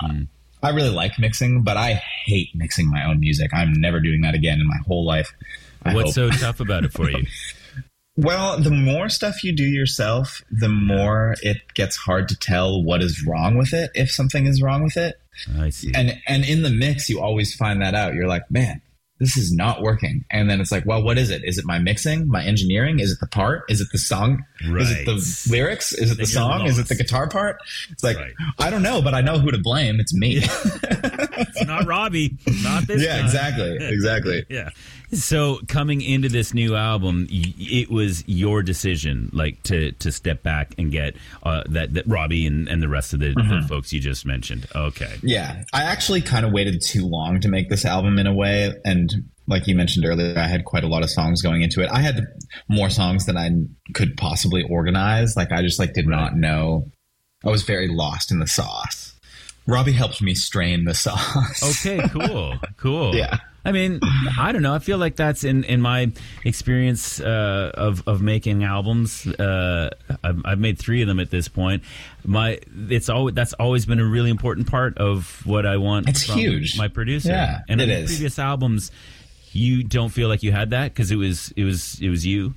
[SPEAKER 5] I really like mixing, but I hate mixing my own music. I'm never doing that again in my whole life.
[SPEAKER 3] What's so tough about it for you?
[SPEAKER 5] Well, the more stuff you do yourself, the more it gets hard to tell what is wrong with it, if something is wrong with it.
[SPEAKER 3] I see.
[SPEAKER 5] And in the mix, you always find that out. You're like, man, this is not working. And then it's like, well, what is it? Is it my mixing, my engineering? Is it the part? Is it the song?
[SPEAKER 3] Right.
[SPEAKER 5] Is it the lyrics? Is it the
[SPEAKER 3] Then you're
[SPEAKER 5] song? Is it
[SPEAKER 3] lost.
[SPEAKER 5] the guitar part? It's like,
[SPEAKER 3] Right.
[SPEAKER 5] I don't know, but I know who to blame. It's me.
[SPEAKER 3] It's not Robbie. Not this
[SPEAKER 5] Yeah,
[SPEAKER 3] time.
[SPEAKER 5] exactly.
[SPEAKER 3] Yeah. So coming into this new album, it was your decision, like to step back and get that Robbie and the rest of the folks you just mentioned. Okay.
[SPEAKER 5] Yeah, I actually kind of waited too long to make this album in a way. And like you mentioned earlier, I had quite a lot of songs going into it. I had more songs than I could possibly organize. Like I just like did not know. I was very lost in the sauce. Robbie helped me strain the sauce.
[SPEAKER 3] Okay, cool.
[SPEAKER 5] Yeah.
[SPEAKER 3] I mean, I don't know. I feel like that's in my experience of making albums. I've made 3 of them at this point. That's always been a really important part of what I want.
[SPEAKER 5] It's
[SPEAKER 3] from
[SPEAKER 5] huge.
[SPEAKER 3] My producer.
[SPEAKER 5] Yeah,
[SPEAKER 3] and
[SPEAKER 5] it
[SPEAKER 3] in
[SPEAKER 5] is.
[SPEAKER 3] previous albums, you don't feel like you had that because it was you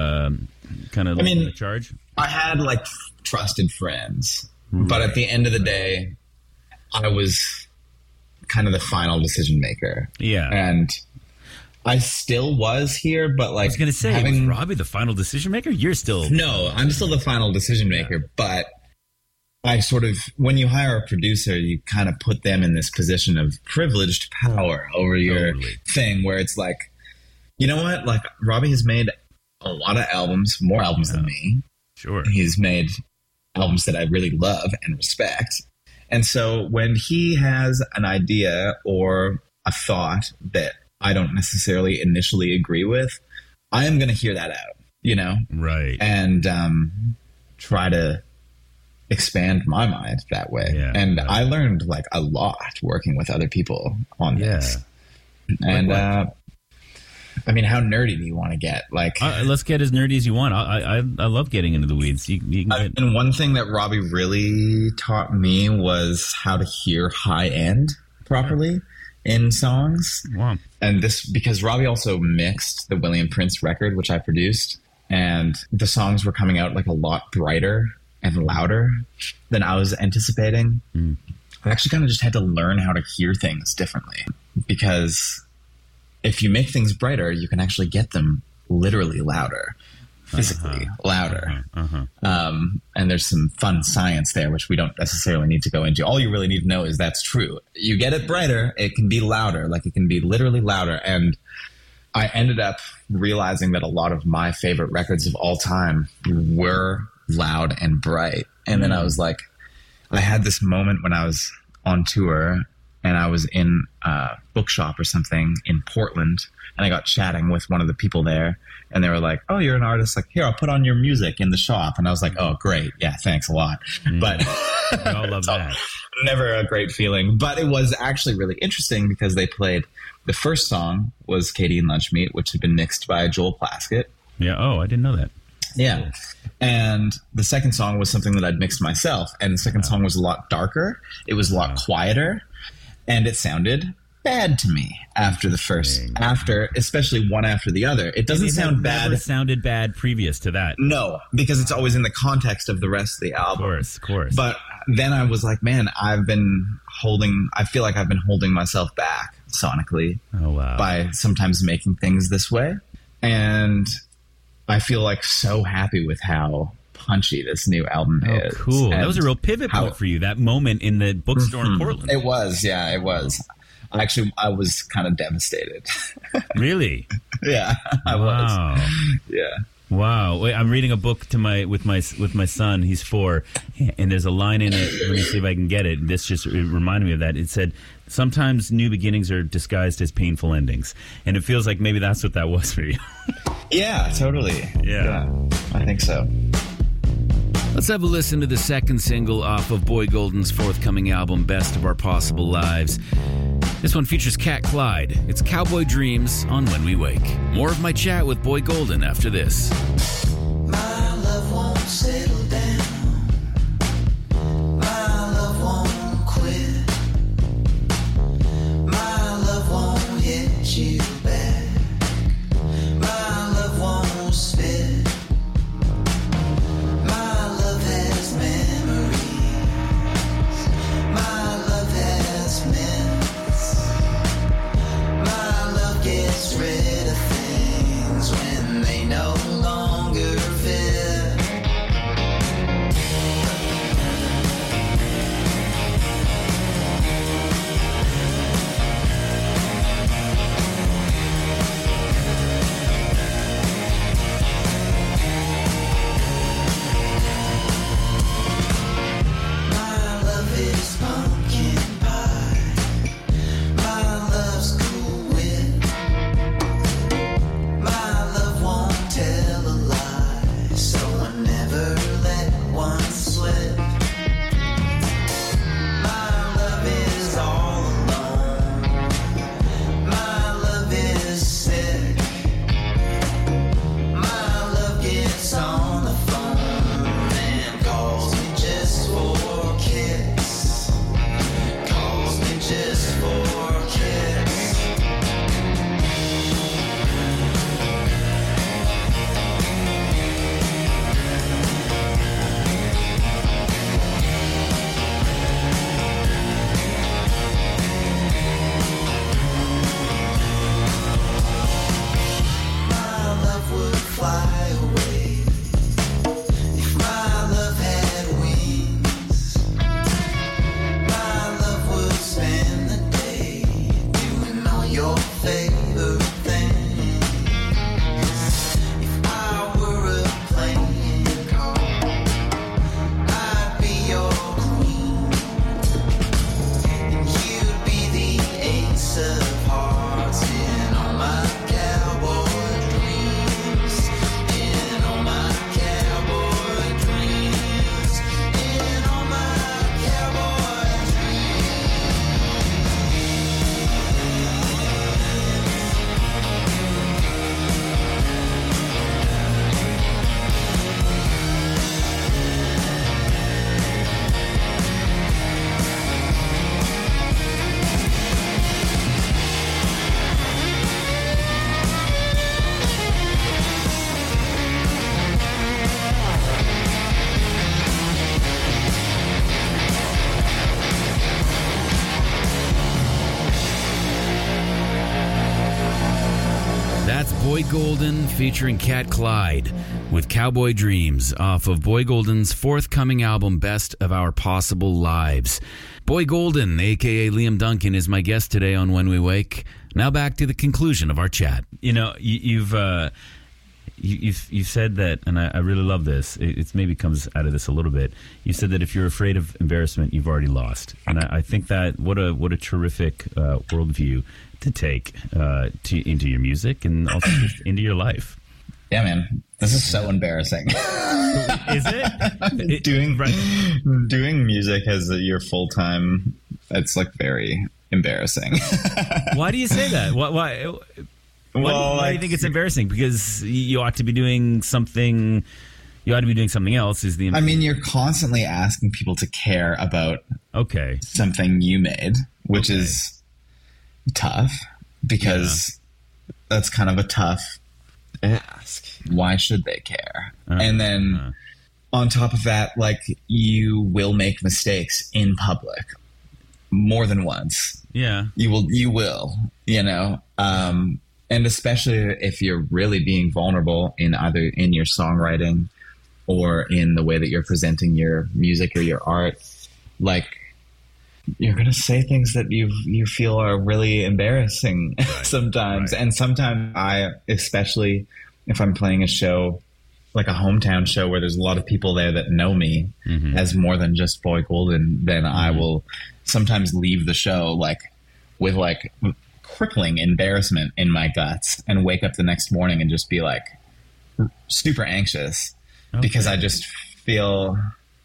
[SPEAKER 3] kind of leading the charge.
[SPEAKER 5] I had like trusted friends, but at the end of the day, I was kind of the final decision maker.
[SPEAKER 3] Yeah.
[SPEAKER 5] And I still was here, but like
[SPEAKER 3] I was going to say, was Robbie the final decision maker? You're still...
[SPEAKER 5] No, I'm still the final decision maker, but I sort of, when you hire a producer, you kind of put them in this position of privileged power over your thing where it's like, you know what? Like Robbie has made a lot of albums, more albums than me.
[SPEAKER 3] Sure.
[SPEAKER 5] He's made albums that I really love and respect. And so when he has an idea or a thought that I don't necessarily initially agree with, I am going to hear that out, you know?
[SPEAKER 3] Right.
[SPEAKER 5] And try to expand my mind that way.
[SPEAKER 3] Yeah,
[SPEAKER 5] and
[SPEAKER 3] right.
[SPEAKER 5] I learned like a lot working with other people on this. And I mean, how nerdy do you want to get? Like,
[SPEAKER 3] let's get as nerdy as you want. I love getting into the weeds. You can get...
[SPEAKER 5] And one thing that Robbie really taught me was how to hear high end properly in songs.
[SPEAKER 3] Wow.
[SPEAKER 5] And this, because Robbie also mixed the William Prince record, which I produced, and the songs were coming out like a lot brighter and louder than I was anticipating. I actually kind of just had to learn how to hear things differently, because if you make things brighter, you can actually get them literally louder, physically louder. And there's some fun science there, which we don't necessarily need to go into. All you really need to know is that's true. You get it brighter, it can be louder, like it can be literally louder. And I ended up realizing that a lot of my favorite records of all time were loud and bright. And then I was like, I had this moment when I was on tour and I was in a bookshop or something in Portland, and I got chatting with one of the people there, and they were like, oh, you're an artist? Like, here, I'll put on your music in the shop. And I was like, oh, great. Yeah, thanks a lot. But
[SPEAKER 3] We all love that.
[SPEAKER 5] Never a great feeling. But it was actually really interesting because they played, the first song was Katie and Lunch Meat, which had been mixed by Joel Plaskett.
[SPEAKER 3] Yeah. Oh, I didn't know that.
[SPEAKER 5] Yeah. And the second song was something that I'd mixed myself. And the second song was a lot darker. It was a lot quieter. And it sounded bad to me after the first, especially one after the other. It doesn't sound bad.
[SPEAKER 3] Never sounded bad previous to that.
[SPEAKER 5] No, because it's always in the context of the rest of the album.
[SPEAKER 3] Of course.
[SPEAKER 5] But then I was like, man, I feel like I've been holding myself back sonically by sometimes making things this way. And I feel like so happy with how punchy this new album is.
[SPEAKER 3] Cool.
[SPEAKER 5] And
[SPEAKER 3] that was a real pivot point for you, that moment in the bookstore in Portland.
[SPEAKER 5] It was. Actually, I was kind of devastated.
[SPEAKER 3] Really?
[SPEAKER 5] Yeah, I was. Yeah.
[SPEAKER 3] Wow. Wait, I'm reading a book with my son. He's 4, and there's a line in it. Let me see if I can get it. This just reminded me of that. It said, "Sometimes new beginnings are disguised as painful endings," and it feels like maybe that's what that was for you.
[SPEAKER 5] Yeah, totally. Yeah, I think so.
[SPEAKER 3] Let's have a listen to the second single off of Boy Golden's forthcoming album, Best of Our Possible Lives. This one features Cat Clyde. It's Cowboy Dreams on When We Wake. More of my chat with Boy Golden after this.
[SPEAKER 4] My love won't settle down. My love won't quit. My love won't hit you back. My love won't spit. My love has memories. My love has minutes. My love gets rid of things when they no longer fit. My love is pumpkin pie. My love's cool wit. My love won't tell a lie, so I never let one slip. My love is all alone. My love is sick. My love gets on the phone and calls me just for kicks. Calls me just for kicks. My love would fly away if my love had wings. My love would spend the day doing all your favorite things. If I were a playing card, I'd be your queen, and you'd be the ace of hearts in all my cowboy dreams. In all my cowboy dreams. In all my cowboy
[SPEAKER 3] That's Boy Golden featuring Cat Clyde with Cowboy Dreams off of Boy Golden's forthcoming album, Best of Our Possible Lives. Boy Golden, a.k.a. Liam Duncan, is my guest today on When We Wake. Now back to the conclusion of our chat. You know, you've said that, and I really love this. It maybe comes out of this a little bit. You said that if you're afraid of embarrassment, you've already lost. And I think that what a terrific worldview to take into your music and also just into your life.
[SPEAKER 5] Yeah, man. This is so embarrassing.
[SPEAKER 3] Is it?
[SPEAKER 5] Doing music as your full time, it's like very embarrassing.
[SPEAKER 3] Why do you say that? Why do you think it's embarrassing? Because you ought to be doing something. You ought to be doing something else.
[SPEAKER 5] I mean, you're constantly asking people to care about
[SPEAKER 3] something
[SPEAKER 5] you made, which is tough because that's kind of a tough ask. Why should they care? And then on top of that, like, you will make mistakes in public more than once.
[SPEAKER 3] Yeah.
[SPEAKER 5] You will, you know, and especially if you're really being vulnerable in either in your songwriting or in the way that you're presenting your music or your art, like, you're going to say things that you feel are really embarrassing sometimes. And sometimes especially if I'm playing a show, like a hometown show where there's a lot of people there that know me as more than just Boy Golden, then I will sometimes leave the show like with like crippling embarrassment in my guts and wake up the next morning and just be like super anxious because I just feel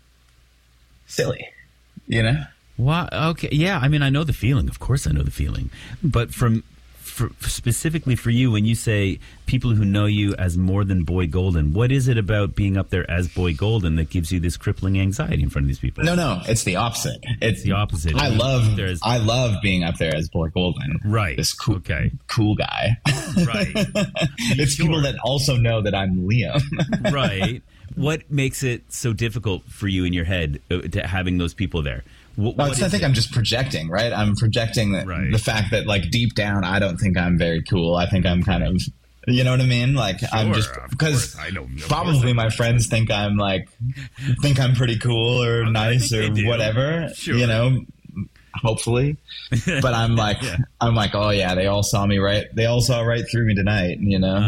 [SPEAKER 5] silly, you know?
[SPEAKER 3] Wow. Okay. Yeah. I mean, I know the feeling. Of course I know the feeling. But specifically for you, when you say people who know you as more than Boy Golden, what is it about being up there as Boy Golden that gives you this crippling anxiety in front of these people?
[SPEAKER 5] No, it's the opposite. It's
[SPEAKER 3] the opposite.
[SPEAKER 5] I love being up there as Boy Golden.
[SPEAKER 3] Right.
[SPEAKER 5] This cool guy.
[SPEAKER 3] Right.
[SPEAKER 5] It's people that also know that I'm Liam.
[SPEAKER 3] Right. What makes it so difficult for you in your head to having those people there?
[SPEAKER 5] I think I'm just projecting, right? I'm projecting the fact that, like, deep down, I don't think I'm very cool. I think I'm kind of, you know what I mean? Like, sure, I'm just, because probably my friends think I'm pretty cool or nice or whatever, you know, hopefully. But I'm like, oh yeah, they all saw right through me tonight, you know?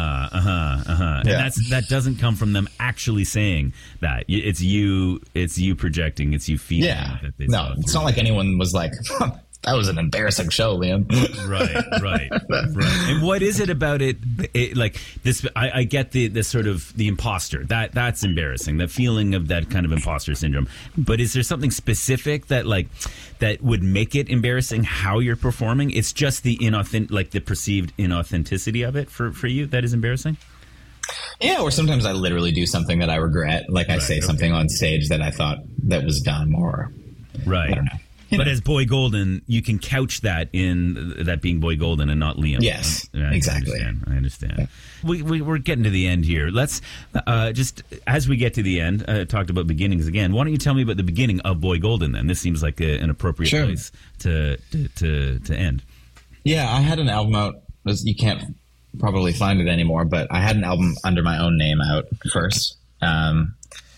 [SPEAKER 3] Yeah. And that doesn't come from them actually saying that. It's you projecting, it's you feeling.
[SPEAKER 5] Yeah. No, it's not like anyone was like, that was an embarrassing show, Liam.
[SPEAKER 3] Right. And what is it about it like this? I get the sort of the imposter. That's embarrassing. The feeling of that kind of imposter syndrome. But is there something specific that would make it embarrassing how you're performing? It's just the the perceived inauthenticity of it for you that is embarrassing?
[SPEAKER 5] Yeah, or sometimes I literally do something that I regret. Like I say something on stage that I thought that was dumb or I don't know.
[SPEAKER 3] But as Boy Golden, you can couch that in that being Boy Golden and not Liam.
[SPEAKER 5] Yes, exactly.
[SPEAKER 3] I understand. Yeah. We're getting to the end here. Let's just, as we get to the end, talked about beginnings again. Why don't you tell me about the beginning of Boy Golden then? This seems like an appropriate place to end. Yeah,
[SPEAKER 5] I had an album out. You can't probably find it anymore, but I had an album under my own name out first. And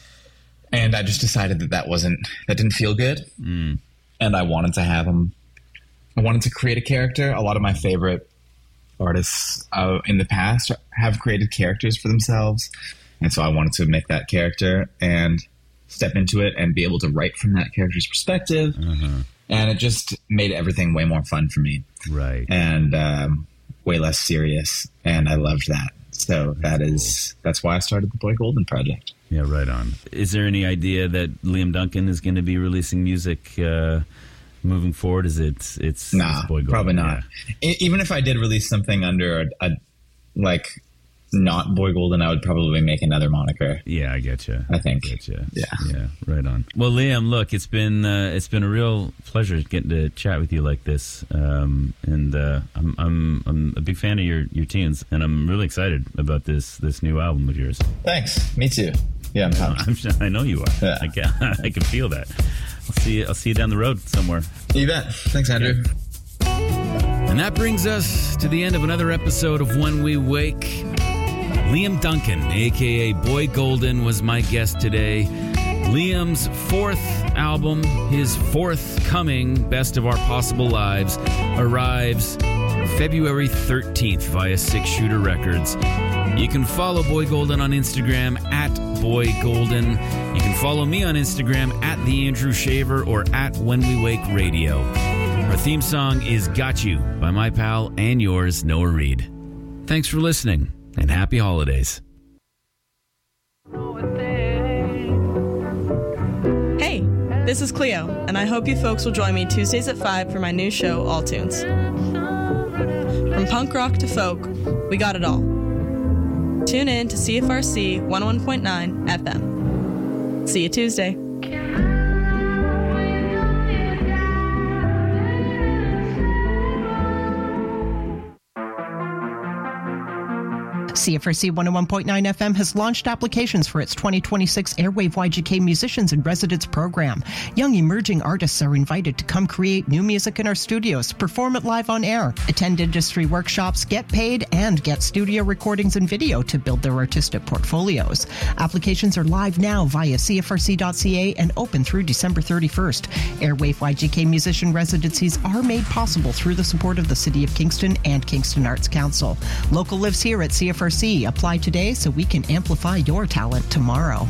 [SPEAKER 5] I just decided that didn't feel good. And I wanted to have them. I wanted to create a character. A lot of my favorite artists in the past have created characters for themselves. And so I wanted to make that character and step into it and be able to write from that character's perspective. And it just made everything way more fun for me.
[SPEAKER 3] Right.
[SPEAKER 5] And way less serious. And I loved that. So that's why I started the Boy Golden project.
[SPEAKER 3] Yeah, right on. Is there any idea that Liam Duncan is going to be releasing music moving forward? Is it's
[SPEAKER 5] Nah,
[SPEAKER 3] Boy Golden?
[SPEAKER 5] Probably not. Yeah. Even if I did release something under a not Boy Golden, I would probably make another moniker.
[SPEAKER 3] Yeah, I get you.
[SPEAKER 5] I think.
[SPEAKER 3] Yeah, right on. Well, Liam, look, it's been a real pleasure getting to chat with you like this, and I'm a big fan of your tunes, and I'm really excited about this new album of yours.
[SPEAKER 5] Thanks. Me too. Yeah, I'm pumped.
[SPEAKER 3] I know you are.
[SPEAKER 5] Yeah.
[SPEAKER 3] I can feel that. I'll see you down the road somewhere.
[SPEAKER 5] You bet. Thanks, Andrew.
[SPEAKER 3] And that brings us to the end of another episode of When We Wake. Liam Duncan, a.k.a. Boy Golden, was my guest today. Liam's fourth album, his forthcoming Best of Our Possible Lives, arrives February 13th via Six Shooter Records. You can follow Boy Golden on Instagram at Boy Golden. You can follow me on Instagram at The Andrew Shaver or at When We Wake Radio. Our theme song is Got You by my pal and yours, Noah Reed. Thanks for listening, and happy holidays.
[SPEAKER 6] Hey, this is Cleo, and I hope you folks will join me Tuesdays at 5 for my new show, All Tunes. From punk rock to folk, we got it all. Tune in to CFRC 101.9 FM. See you Tuesday.
[SPEAKER 7] CFRC 101.9 FM has launched applications for its 2026 Airwave YGK Musicians in Residence program. Young emerging artists are invited to come create new music in our studios, perform it live on air, attend industry workshops, get paid, and get studio recordings and video to build their artistic portfolios. Applications are live now via CFRC.ca and open through December 31st. Airwave YGK Musician Residencies are made possible through the support of the City of Kingston and Kingston Arts Council. Local lives here at CFRC. Apply today so we can amplify your talent tomorrow.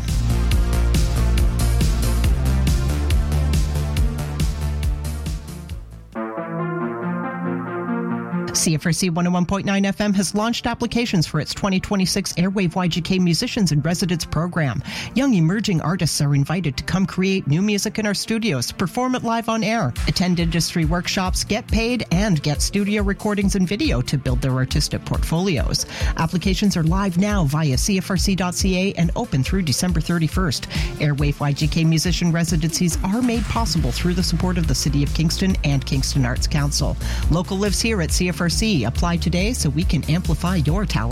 [SPEAKER 7] CFRC 101.9 FM has launched applications for its 2026 Airwave YGK Musicians in Residence program. Young emerging artists are invited to come create new music in our studios, perform it live on air, attend industry workshops, get paid, and get studio recordings and video to build their artistic portfolios. Applications are live now via CFRC.ca and open through December 31st. Airwave YGK Musician Residencies are made possible through the support of the City of Kingston and Kingston Arts Council. Local lives here at CFRC. Apply today so we can amplify your talent